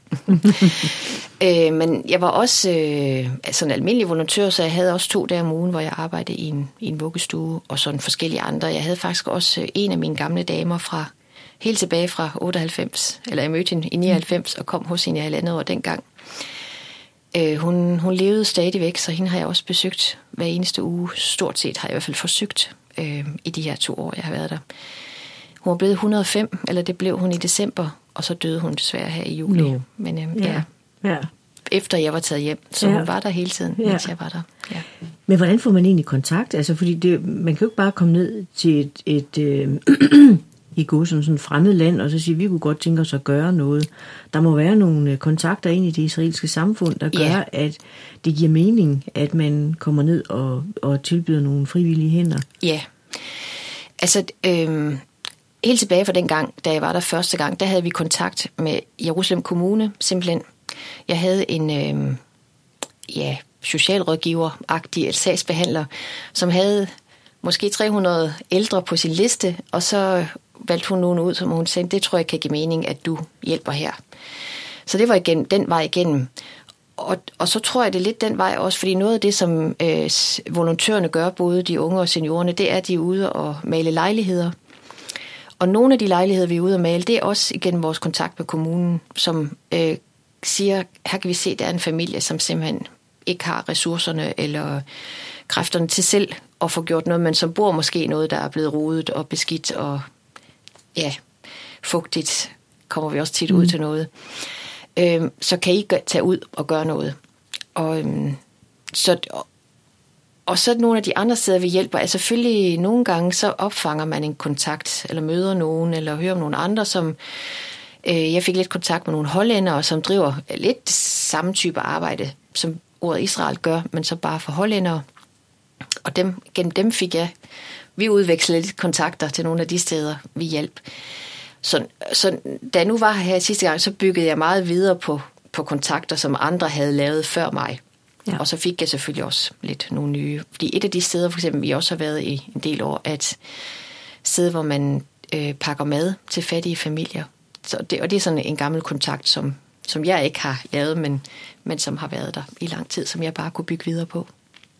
Men jeg var også sådan en almindelig volontør, så jeg havde også 2 dage om ugen, hvor jeg arbejdede i en vuggestue, og sådan forskellige andre. Jeg havde faktisk også en af mine gamle damer fra helt tilbage fra 98, eller jeg mødte hende i 99 og kom hos hende i 1,5 år dengang. Hun levede stadigvæk, så hende har jeg også besøgt hver eneste uge. Stort set har jeg i hvert fald forsøgt i de her 2 år, jeg har været der. Hun var blevet 105, eller det blev hun i december, og så døde hun desværre her i juli. No. Men efter jeg var taget hjem, så hun var der hele tiden, mens jeg var der. Ja. Men hvordan får man egentlig kontakt? Altså, fordi man kan jo ikke bare komme ned til et i går som sådan et fremmed land, og så sige, vi kunne godt tænke os at gøre noget. Der må være nogle kontakter ind i det israelske samfund, der gør, at det giver mening, at man kommer ned og tilbyder nogle frivillige hænder. Ja, altså helt tilbage fra den gang, da jeg var der første gang, der havde vi kontakt med Jerusalem Kommune, simpelthen. Jeg havde en socialrådgiver-agtig sagsbehandler, som havde måske 300 ældre på sin liste, og så valgte hun nogen ud, som hun sagde, det tror jeg kan give mening, at du hjælper her. Så det var igen den vej igennem. Og så tror jeg, det er lidt den vej også, fordi noget af det, som volontørerne gør, både de unge og seniorerne, det er, at de er ude og male lejligheder. Og nogle af de lejligheder, vi er ude og male, det er også igennem vores kontakt med kommunen, som siger, her kan vi se, at der er en familie, som simpelthen ikke har ressourcerne eller kræfterne til selv at få gjort noget, men som bor måske noget, der er blevet rodet og beskidt og fugtigt, kommer vi også tit ud til noget. Så kan I tage ud og gøre noget. Og så nogle af de andre steder, vi hjælper, er selvfølgelig nogle gange, så opfanger man en kontakt, eller møder nogen, eller hører om nogle andre, som jeg fik lidt kontakt med nogle hollændere, som driver lidt samme type arbejde, som Ordet Israel gør, men så bare for hollændere. Og gennem dem fik vi udvekslede lidt kontakter til nogle af de steder, vi hjalp. Så da jeg nu var her sidste gang, så byggede jeg meget videre på kontakter, som andre havde lavet før mig. Ja. Og så fik jeg selvfølgelig også lidt nogle nye. Fordi et af de steder, for eksempel, vi også har været i en del år, at sted, hvor man pakker mad til fattige familier. Og det er sådan en gammel kontakt, som jeg ikke har lavet, men som har været der i lang tid, som jeg bare kunne bygge videre på.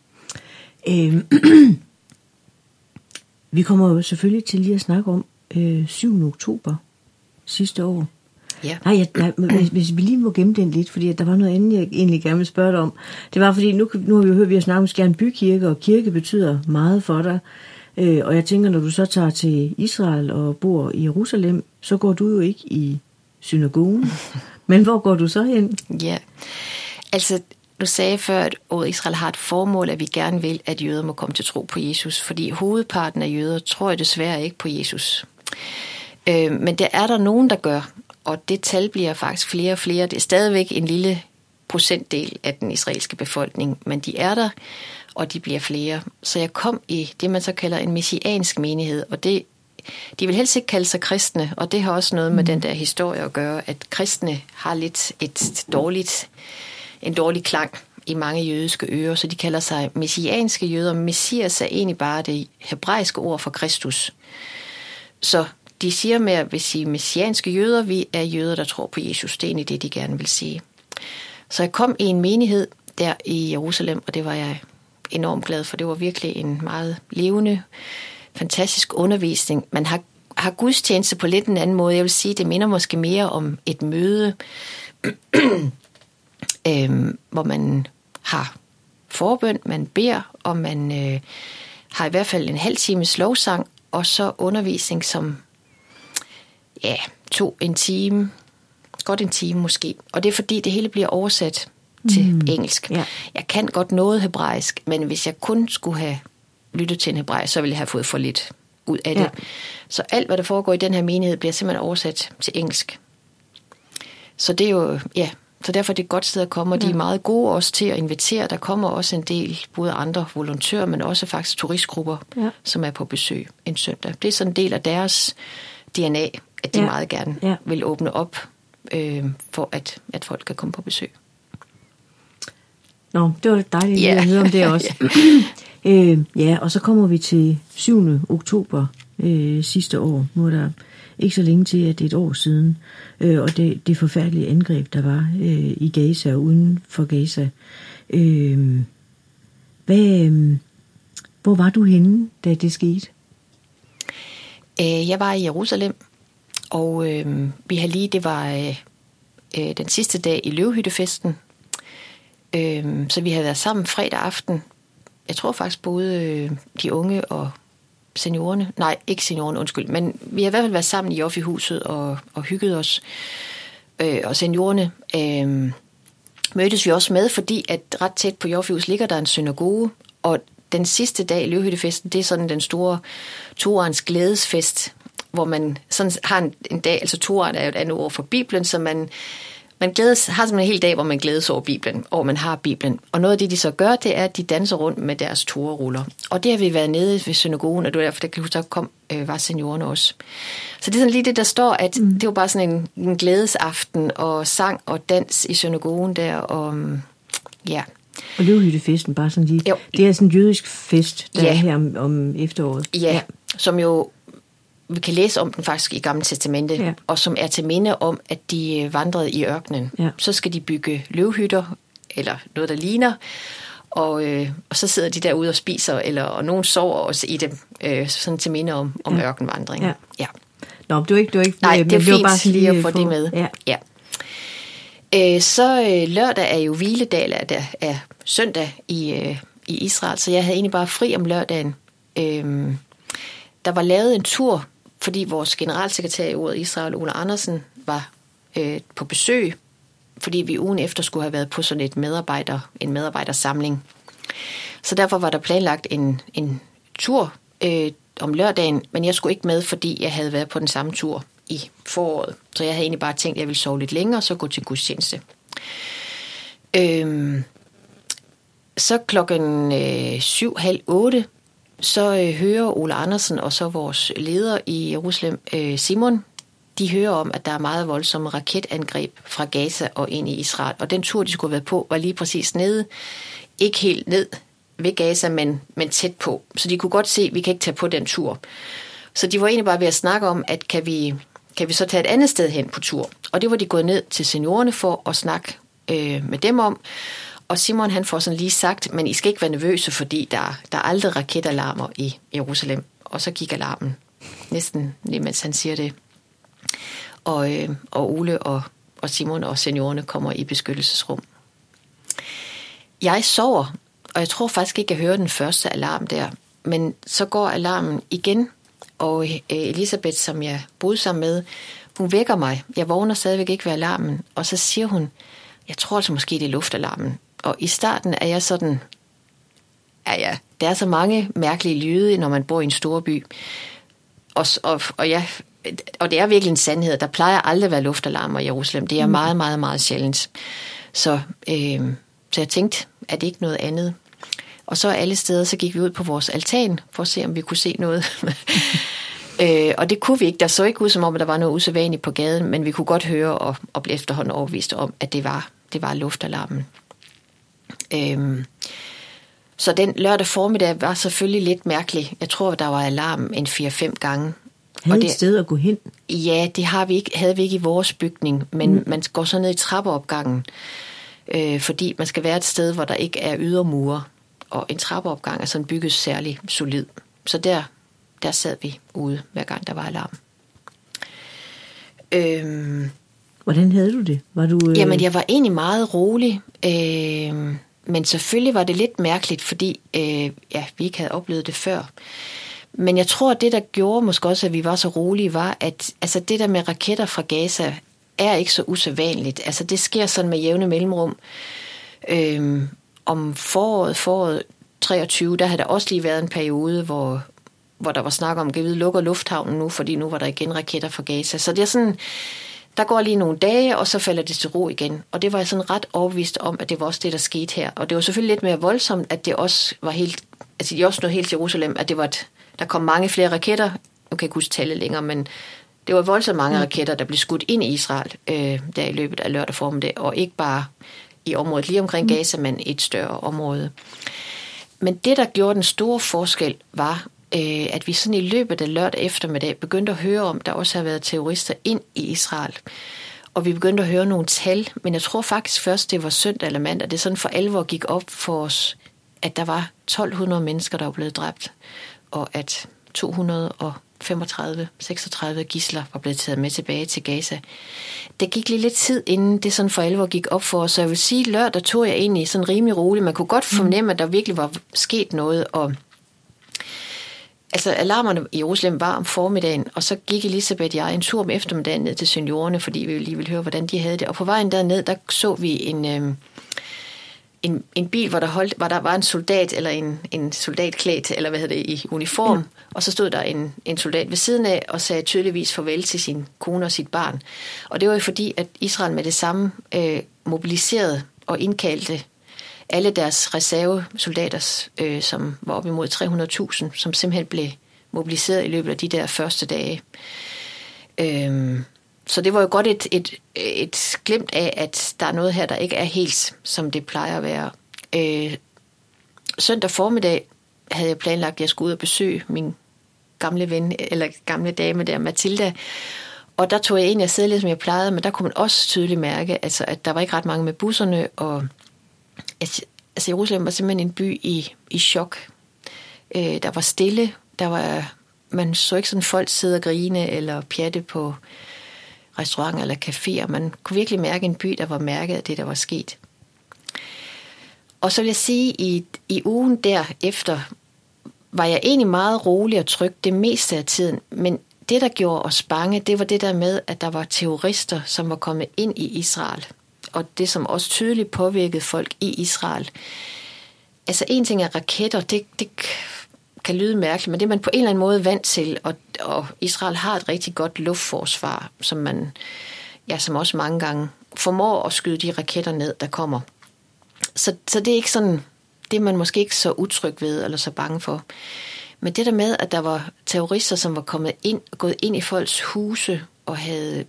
Vi kommer jo selvfølgelig til lige at snakke om 7. oktober sidste år. Ja. Nej, hvis vi lige må gemme den lidt, fordi der var noget andet, jeg egentlig gerne vil spørge dig om. Det var, fordi nu har vi jo hørt, at vi har snakket om Skjern Bykirke, og kirke betyder meget for dig. Og jeg tænker, når du så tager til Israel og bor i Jerusalem, så går du jo ikke i synagogen. Men hvor går du så hen? Ja, altså du sagde før, at Ordet Israel har et formål, at vi gerne vil, at jøder må komme til tro på Jesus. Fordi hovedparten af jøder tror jeg desværre ikke på Jesus. Men der er der nogen, der gør. Og det tal bliver faktisk flere og flere. Det er stadigvæk en lille procentdel af den israelske befolkning, men de er der, og de bliver flere. Så jeg kom i det, man så kalder en messiansk menighed, og de vil helst ikke kalde sig kristne, og det har også noget med den der historie at gøre, at kristne har lidt en dårlig klang. i mange jødiske ører, så de kalder sig messianske jøder. Messias er egentlig bare det hebraiske ord for Kristus. Så de siger med at vil sige messianske jøder, vi er jøder, der tror på Jesus. Det er egentlig det, de gerne vil sige. Så jeg kom i en menighed der i Jerusalem, og det var jeg enormt glad for. Det var virkelig en meget levende, fantastisk undervisning. Man har gudstjeneste på lidt en anden måde. Jeg vil sige, det minder måske mere om et møde, hvor man har forbøn, man beder, og man har i hvert fald en halv times lovsang, og så undervisning, som tog en time, godt en time måske. Og det er fordi, det hele bliver oversat til engelsk. Ja. Jeg kan godt noget hebraisk, men hvis jeg kun skulle have lyttet til en hebraisk, så ville jeg have fået for lidt ud af det. Ja. Så alt, hvad der foregår i den her menighed, bliver simpelthen oversat til engelsk. Så det er jo, så derfor er det et godt sted at komme, og de er meget gode også til at invitere. Der kommer også en del, både andre volontører, men også faktisk turistgrupper, som er på besøg en søndag. Det er sådan en del af deres DNA, at de meget gerne vil åbne op, for at folk kan komme på besøg. Nå, det var dejligt at høre om det også. Og så kommer vi til 7. oktober sidste år. Nu er der ikke så længe til, at det er et år siden. Og det forfærdelige angreb, der var i Gaza og uden for Gaza. Hvor var du henne, da det skete? Jeg var i Jerusalem, og vi har lige, det var den sidste dag i løvehyttefesten. Så vi havde været sammen fredag aften. Jeg tror faktisk både de unge og seniorerne, nej, ikke seniorerne, undskyld, men vi har i hvert fald været sammen i Joffi-huset og hygget os. Og seniorerne mødtes vi også med, fordi at ret tæt på Joffi-huset ligger der en synagoge, og den sidste dag i løvehyttefesten, det er sådan den store toerens glædesfest, hvor man sådan har en dag, altså toeren er jo et andet ord for Bibelen, så man glædes, har simpelthen en hel dag, hvor man glædes over Bibelen, og man har Bibelen. Og noget af det, de så gør, det er, at de danser rundt med deres toreruller. Og det har vi været nede ved synagogen, og det var derfor, der var seniorerne også. Så det er sådan lige det, der står, at det var bare sådan en glædesaften, og sang og dans i synagogen der, og Og løvehyttefesten, bare sådan lige. Jo. Det er sådan en jødisk fest, der er her om efteråret. Ja, som jo, vi kan læse om den faktisk i Gamle Testamente, og som er til minde om, at de vandrede i ørkenen. Ja. Så skal de bygge løvhytter, eller noget, der ligner, og så sidder de derude og spiser, og nogen sover også i dem, sådan til minde om ørkenvandring. Ja. Ja. Nå, du ikke nej, det er fint bare lige at få det med. Ja. Så lørdag er jo hviledag, eller der er søndag i Israel, så jeg havde egentlig bare fri om lørdagen. Der var lavet en tur, fordi vores generalsekretær i ordet Israel, Ole Andersen, var på besøg, fordi vi ugen efter skulle have været på sådan en medarbejdersamling. Så derfor var der planlagt en tur om lørdagen, men jeg skulle ikke med, fordi jeg havde været på den samme tur i foråret. Så jeg havde egentlig bare tænkt, at jeg ville sove lidt længere, og så gå til gudstjeneste. Så klokken 7:30, så hører Ole Andersen og så vores leder i Jerusalem, Simon, de hører om, at der er meget voldsomme raketangreb fra Gaza og ind i Israel. Og den tur, de skulle have været på, var lige præcis nede. Ikke helt ned ved Gaza, men tæt på. Så de kunne godt se, at vi kan ikke tage på den tur. Så de var egentlig bare ved at snakke om, at kan vi så tage et andet sted hen på tur? Og det var de gået ned til seniorerne for at snakke med dem om. Og Simon, han får sådan lige sagt, men I skal ikke være nervøse, fordi der er aldrig raketalarmer i Jerusalem. Og så gik alarmen næsten, mens han siger det. Og Ole og Simon og seniorerne kommer i beskyttelsesrum. Jeg sover, og jeg tror faktisk ikke, jeg hører den første alarm der. Men så går alarmen igen, og Elisabeth, som jeg boede sammen med, hun vækker mig. Jeg vågner stadigvæk ikke ved alarmen, og så siger hun, jeg tror altså måske, det er luftalarmen. Og i starten er jeg sådan, der er så mange mærkelige lyde, når man bor i en storby. Og det er virkelig en sandhed. Der plejer aldrig at være luftalarmer i Jerusalem. Det er meget, meget, meget sjældent. Så jeg tænkte, at det ikke noget andet. Og så alle steder, så gik vi ud på vores altan, for at se, om vi kunne se noget. Og det kunne vi ikke. Der så ikke ud, som om, at der var noget usædvanligt på gaden, men vi kunne godt høre og blive efterhånden overbevist om, at det var luftalarmen. Så den lørdag formiddag var selvfølgelig lidt mærkelig. Jeg tror, der var alarm en 4-5 gange. Havde I et sted at gå hen? Ja, det havde vi ikke i vores bygning, men man går så ned i trappeopgangen, fordi man skal være et sted, hvor der ikke er ydermure, og en trappeopgang er sådan bygget særlig solid. Så der sad vi ude, hver gang der var alarm. Hvordan havde du det? Jamen, jeg var egentlig meget rolig, men selvfølgelig var det lidt mærkeligt, fordi vi ikke havde oplevet det før. Men jeg tror, at det, der gjorde måske også, at vi var så rolige, var, at altså, det der med raketter fra Gaza er ikke så usædvanligt. Altså, det sker sådan med jævne mellemrum. Om foråret 23, der havde der også lige været en periode, hvor der var snak om, at vi lukker lufthavnen nu, fordi nu var der igen raketter fra Gaza. Så det er sådan, der går lige nogle dage, og så falder det til ro igen. Og det var jeg sådan ret overbevist om, at det var også det, der skete her. Og det var selvfølgelig lidt mere voldsomt, at det også var helt, altså de også nåede helt til Jerusalem, at det var der kom mange flere raketter. Jeg kan ikke huske tallet længere, men det var voldsomt mange raketter, der blev skudt ind i Israel der i løbet af lørdag formiddag, og ikke bare i området lige omkring Gaza, men et større område. Men det, der gjorde den store forskel, var, at vi sådan i løbet af lørdag eftermiddag begyndte at høre om, der også har været terrorister ind i Israel. Og vi begyndte at høre nogle tal, men jeg tror faktisk først, det var søndag eller mandag, det sådan for alvor gik op for os, at der var 1200 mennesker, der var blevet dræbt, og at 236 gidsler var blevet taget med tilbage til Gaza. Det gik lige lidt tid, inden det sådan for alvor gik op for os, så jeg vil sige, lørdag tog jeg egentlig sådan rimelig roligt. Man kunne godt fornemme, at der virkelig var sket noget, og altså alarmerne i Jerusalem var om formiddagen, og så gik Elisabeth og jeg en tur om eftermiddagen ned til seniorerne, fordi vi lige ville høre, hvordan de havde det. Og på vejen derned, der så vi en bil, hvor der var en soldat, eller en soldatklædt, eller hvad hedder det, i uniform, og så stod der en soldat ved siden af, og sagde tydeligvis farvel til sin kone og sit barn. Og det var jo fordi, at Israel med det samme mobiliserede og indkaldte alle deres reservesoldater, som var op imod 300.000, som simpelthen blev mobiliseret i løbet af de der første dage. Så det var jo godt et glimt af, at der er noget her, der ikke er helt, som det plejer at være. Søndag formiddag havde jeg planlagt, at jeg skulle ud og besøge min gamle ven, eller gamle dame der, Mathilda. Og der tog jeg ind, jeg sad lidt, som jeg plejede, men der kunne man også tydeligt mærke, altså, at der var ikke ret mange med busserne, og altså Jerusalem var simpelthen en by i chok. Der var stille, man så ikke sådan folk sidde og grine, eller pjatte på restauranter eller caféer. Man kunne virkelig mærke en by, der var mærket af det, der var sket. Og så vil jeg sige, i ugen derefter var jeg egentlig meget rolig og tryg det meste af tiden, men det, der gjorde os bange, det var det der med, at der var terrorister, som var kommet ind i Israel. Og det, som også tydeligt påvirkede folk i Israel. Altså en ting er raketter, det kan lyde mærkeligt, men det er man på en eller anden måde vant til, og Israel har et rigtig godt luftforsvar, som også mange gange formår at skyde de raketter ned, der kommer. Så det er ikke sådan, det er man måske ikke så utryg ved, eller så bange for. Men det der med, at der var terrorister, som var gået ind i folks huse, og havde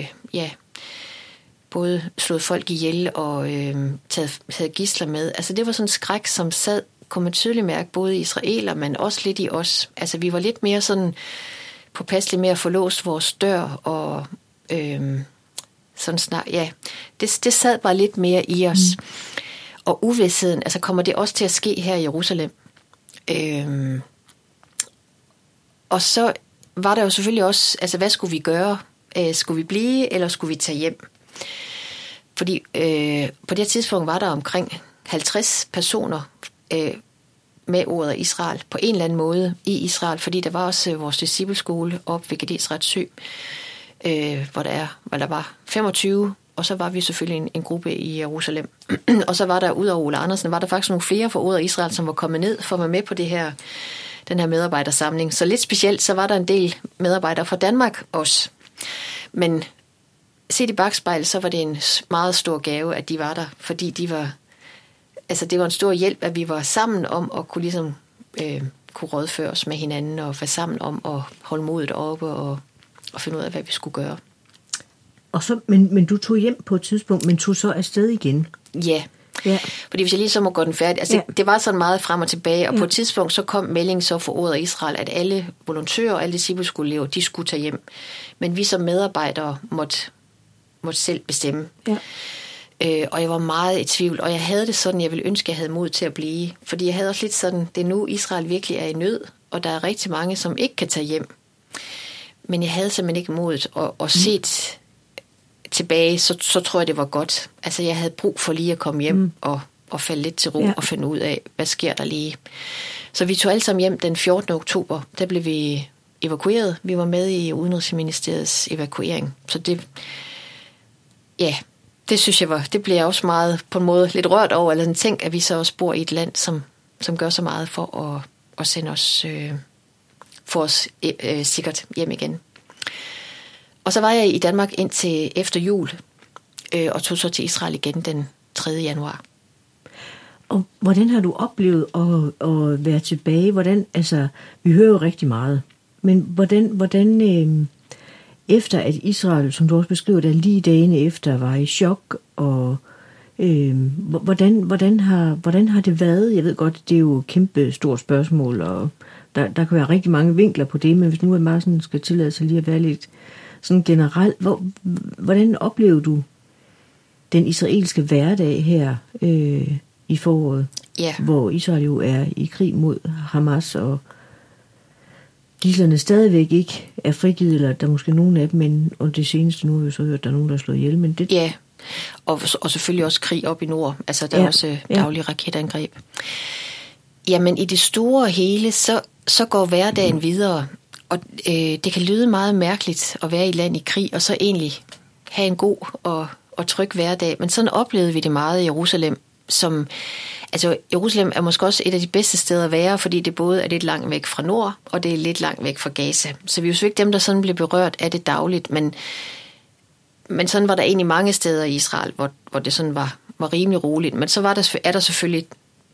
både slået folk ihjel og taget gidsler med. Altså det var sådan en skræk, som sad, kunne man tydeligt mærke, både i israeler, men også lidt i os. Altså vi var lidt mere sådan påpasselige med at få låst vores dør, og sådan snart, det sad bare lidt mere i os. Og uvidstheden, altså kommer det også til at ske her i Jerusalem. Og så var der jo selvfølgelig også, altså hvad skulle vi gøre? Skulle vi blive, eller skulle vi tage hjem? Fordi på det tidspunkt var der omkring 50 personer med ordet Israel på en eller anden måde i Israel, fordi der var også vores discipleskole op ved Genesrets Sø, hvor der var 25, og så var vi selvfølgelig en gruppe i Jerusalem. Og så var der, ud over Ole Andersen, var der faktisk nogle flere fra ordet Israel, som var kommet ned for at være med på den her medarbejdersamling. Så lidt specielt, så var der en del medarbejdere fra Danmark også. Men set i bagspejl, så var det en meget stor gave, at de var der, fordi det var en stor hjælp, at vi var sammen om at kunne ligesom kunne rådføre os med hinanden og være sammen om at holde modet oppe og finde ud af, hvad vi skulle gøre. Og så, men du tog hjem på et tidspunkt, men tog så afsted igen? Ja. Ja. Fordi hvis jeg lige så må gå den færdig, altså det var sådan meget frem og tilbage, og på et tidspunkt så kom meldingen så for ordet af Israel, at alle volontører og alle discipleskolelever, de skulle tage hjem. Men vi som medarbejdere måtte selv bestemme. Ja. Og jeg var meget i tvivl, og jeg havde det sådan, jeg ville ønske, jeg havde mod til at blive. Fordi jeg havde også lidt sådan, det er nu Israel virkelig er i nød, og der er rigtig mange, som ikke kan tage hjem. Men jeg havde simpelthen ikke modet, og set tilbage, så tror jeg, det var godt. Altså, jeg havde brug for lige at komme hjem og falde lidt til ro og finde ud af, hvad sker der lige. Så vi tog alle sammen hjem den 14. oktober. Der blev vi evakueret. Vi var med i Udenrigsministeriets evakuering. Så det synes jeg det blev jeg også meget på en måde lidt rørt over, eller tænk, at vi så også bor i et land, som gør så meget for at sende os, få os sikkert hjem igen. Og så var jeg i Danmark indtil efter jul, og tog så til Israel igen den 3. januar. Og hvordan har du oplevet at være tilbage? Hvordan, altså, vi hører jo rigtig meget, men hvordan efter at Israel, som du også beskriver, der lige dagene efter var i chok, og hvordan har det været? Jeg ved godt, det er jo et kæmpe stort spørgsmål, og der kan være rigtig mange vinkler på det, men hvis nu man bare sådan skal tillade sig lige at være lidt sådan generelt, hvordan oplever du den israelske hverdag her i foråret, hvor Israel jo er i krig mod Hamas, og gidslerne stadigvæk ikke er frigivet, eller der er måske nogen af dem, men og det seneste nu har vi så hørt, at der er nogen, der er slået ihjel. Men det... Ja, og selvfølgelig også krig op i nord. Altså, der er også daglige raketangreb. Jamen, i det store hele, så går hverdagen videre. Og det kan lyde meget mærkeligt at være i land i krig, og så egentlig have en god og tryg hverdag. Men sådan oplevede vi det meget i Jerusalem. Jerusalem er måske også et af de bedste steder at være, fordi det både er lidt langt væk fra nord, og det er lidt langt væk fra Gaza. Så vi er jo ikke dem, der sådan bliver berørt af det dagligt, men sådan var der egentlig mange steder i Israel, hvor det sådan var rimelig roligt. Men så er der selvfølgelig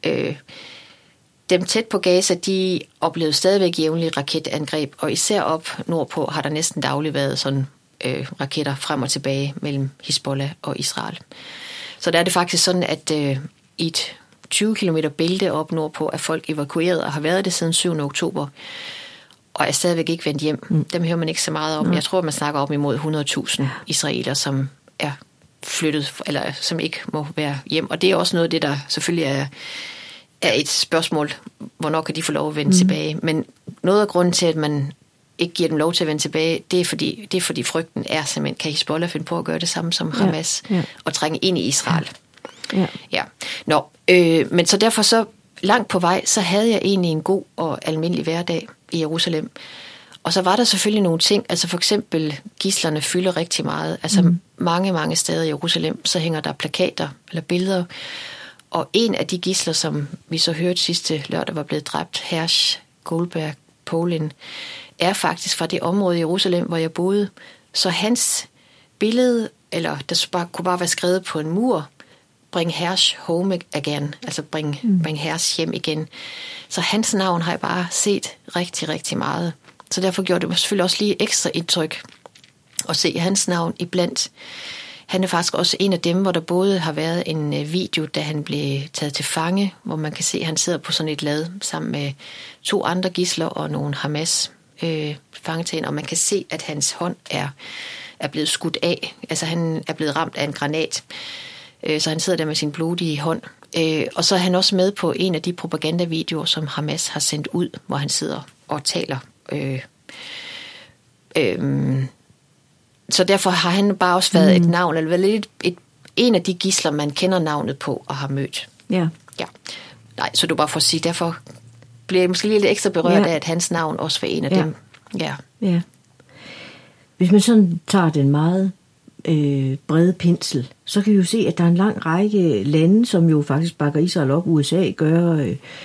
dem tæt på Gaza, de oplevede stadigvæk jævnlige raketangreb, og især op nordpå har der næsten dagligt været sådan raketter frem og tilbage mellem Hizbollah og Israel. Så der er det faktisk sådan, at i et 20 kilometer bælte op nordpå er folk evakueret og har været det siden 7. oktober, og er stadigvæk ikke vendt hjem. Dem hører man ikke så meget om. Jeg tror, man snakker op imod 100.000 israeler, som er flyttet, eller som ikke må være hjem. Og det er også noget af det, der selvfølgelig er et spørgsmål, hvornår kan de få lov at vende tilbage. Men noget af grunden til, at man ikke giver dem lov til at vende tilbage, det er fordi frygten er simpelthen, kan Hizbollah finde på at gøre det samme som Hamas, og trænge ind i Israel. Ja. Men så derfor så langt på vej, så havde jeg egentlig en god og almindelig hverdag i Jerusalem. Og så var der selvfølgelig nogle ting, altså for eksempel gidslerne fylder rigtig meget. Altså mange steder i Jerusalem, så hænger der plakater eller billeder. Og en af de gidsler, som vi så hørte sidste lørdag var blevet dræbt, Hersh Goldberg Polin, er faktisk fra det område i Jerusalem, hvor jeg boede. Så hans billede, eller der kunne bare være skrevet på en mur, bring Hersh home again, altså bring Hersh hjem igen. Så hans navn har jeg bare set rigtig, rigtig meget. Så derfor gjorde det mig selvfølgelig også lige ekstra indtryk at se hans navn iblandt. Han er faktisk også en af dem, hvor der både har været en video, da han blev taget til fange, hvor man kan se, at han sidder på sådan et lad sammen med 2 andre gidsler og nogle Hamas fangetagen, og man kan se, at hans hånd er blevet skudt af. Altså han er blevet ramt af en granat, så han sidder der med sin blodige hånd. Og så er han også med på en af de propagandavideoer, som Hamas har sendt ud, hvor han sidder og taler. Så derfor har han bare også været et navn, eller været lidt en af de gidsler, man kender navnet på og har mødt. Ja. Nej, så du bare for at sige, derfor bliver jeg måske lidt ekstra berørt af, at hans navn også var en af dem. Ja. Hvis man sådan tager den meget brede pensel, så kan vi jo se, at der er en lang række lande, som jo faktisk bakker Israel op. USA gør,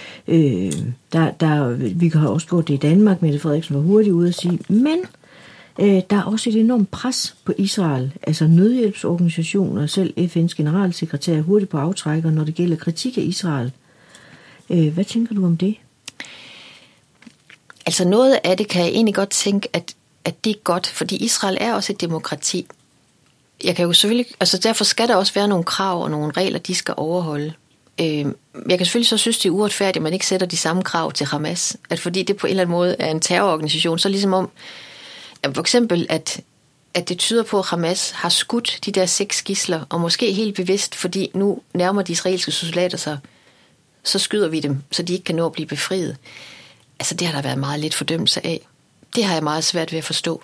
vi har også gjort det i Danmark, Mette Frederiksen var hurtigt ude at sige, men der er også et enormt pres på Israel, altså nødhjælpsorganisationer, selv FN's generalsekretær er hurtigt på aftrækker, når det gælder kritik af Israel. Hvad tænker du om det? Altså noget af det kan jeg egentlig godt tænke, at det er godt, fordi Israel er også et demokrati. jeg kan jo selvfølgelig, altså derfor skal der også være nogle krav og nogle regler, de skal overholde. Jeg kan selvfølgelig så synes, det er uretfærdigt, at man ikke sætter de samme krav til Hamas. At fordi det på en eller anden måde er en terrororganisation, så ligesom om, at for eksempel, at det tyder på, at Hamas har skudt de der 6 gidsler, og måske helt bevidst, fordi nu nærmer de israelske soldater sig, så skyder vi dem, så de ikke kan nå at blive befriet. Altså det har der været meget lidt fordømmelse af. Det har jeg meget svært ved at forstå.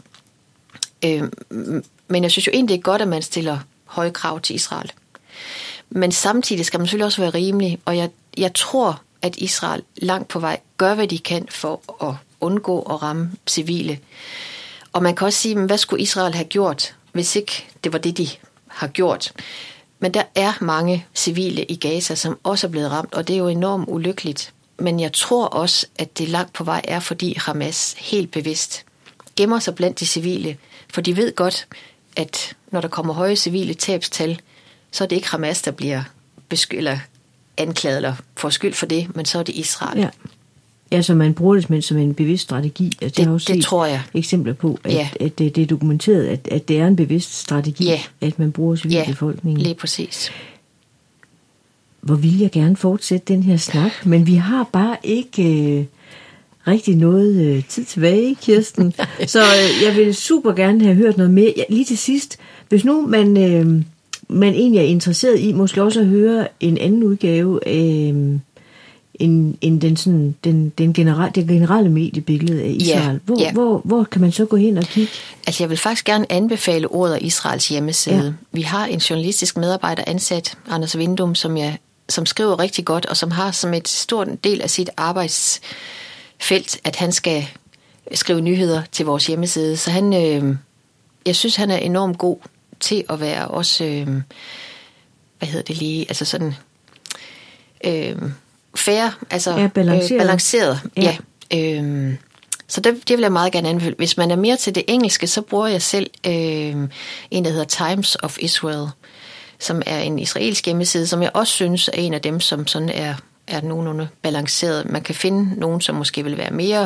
Men jeg synes jo egentlig, det er godt, at man stiller høje krav til Israel. Men samtidig skal man selvfølgelig også være rimelig, og jeg tror, at Israel langt på vej gør, hvad de kan for at undgå at ramme civile. Og man kan også sige, hvad skulle Israel have gjort, hvis ikke det var det, de har gjort? Men der er mange civile i Gaza, som også er blevet ramt, og det er jo enormt ulykkeligt. Men jeg tror også, at det langt på vej er, fordi Hamas helt bevidst gemmer sig blandt de civile, for de ved godt, at når der kommer høje civile tabstal, så er det ikke Hamas, der bliver anklaget eller får skyld for det, men så er det Israel. Ja. Ja, så man bruger det som en bevidst strategi. Altså, det tror jeg. Eksempler på, at det er dokumenteret, at det er en bevidst strategi, at man bruger civilbefolkningen. Ja, lige præcis. Hvor vil jeg gerne fortsætte den her snak, men vi har bare ikke rigtig noget tid tilbage, Kirsten. Så jeg vil super gerne have hørt noget mere. Ja, lige til sidst, hvis nu man egentlig er interesseret i, måske også at høre en anden udgave end det generelle mediebillede af Israel. Hvor kan man så gå hen og kigge? Altså jeg vil faktisk gerne anbefale ordet af Israels hjemmeside. Ja. Vi har en journalistisk medarbejder ansat, Anders Vindum, som skriver rigtig godt, og som har som et stort del af sit arbejdsfelt, at han skal skrive nyheder til vores hjemmeside. Så jeg synes, han er enormt god til at være også, altså sådan fair, altså balanceret. Ja. Så det vil jeg meget gerne anbefale. Hvis man er mere til det engelske, så bruger jeg selv en, der hedder Times of Israel, som er en israelsk hjemmeside, som jeg også synes er en af dem, som sådan er nogenlunde balanceret. Man kan finde nogen, som måske vil være mere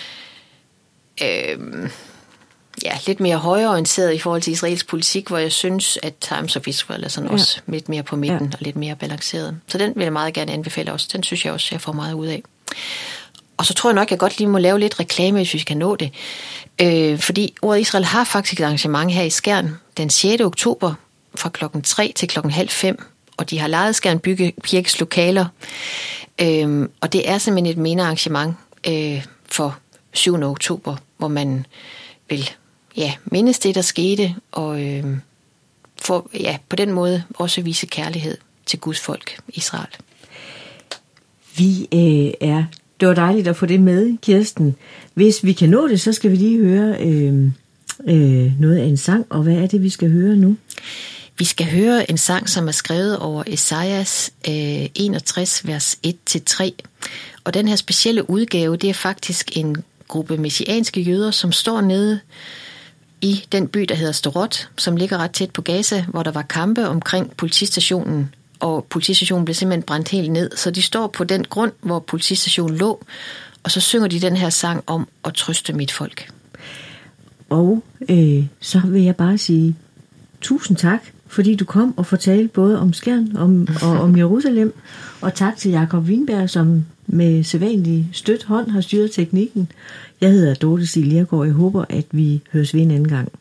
lidt mere højreorienteret i forhold til israelsk politik, hvor jeg synes, at Times of Israel er sådan også lidt mere på midten og lidt mere balanceret. Så den vil jeg meget gerne anbefale også. Den synes jeg også, jeg får meget ud af. Og så tror jeg nok, jeg godt lige må lave lidt reklame, hvis vi skal nå det. Fordi Ordet Israel har faktisk et arrangement her i Skjern den 6. oktober fra klokken 3 til klokken 4:30, og de har lejet Skjern Kirkes lokaler. Og det er simpelthen et menearrangement for 7. oktober, hvor man vil mindes det, der skete, og på den måde også vise kærlighed til Guds folk, Israel. Det var dejligt at få det med, Kirsten. Hvis vi kan nå det, så skal vi lige høre noget af en sang, og hvad er det, vi skal høre nu? Vi skal høre en sang, som er skrevet over Esajas 61, vers 1-3. Og den her specielle udgave, det er faktisk en gruppe messianske jøder, som står nede i den by, der hedder Storot, som ligger ret tæt på Gaza, hvor der var kampe omkring politistationen, og politistationen blev simpelthen brændt helt ned. Så de står på den grund, hvor politistationen lå, og så synger de den her sang om at trøste mit folk. Og så vil jeg bare sige tusind tak, fordi du kom og fortalte både om Skjern og om Jerusalem, og tak til Jakob Winberg, som med sædvanlig stødt hånd har styret teknikken. Jeg hedder Dorte Stig Lergaard, og jeg håber, at vi høres ved en anden gang.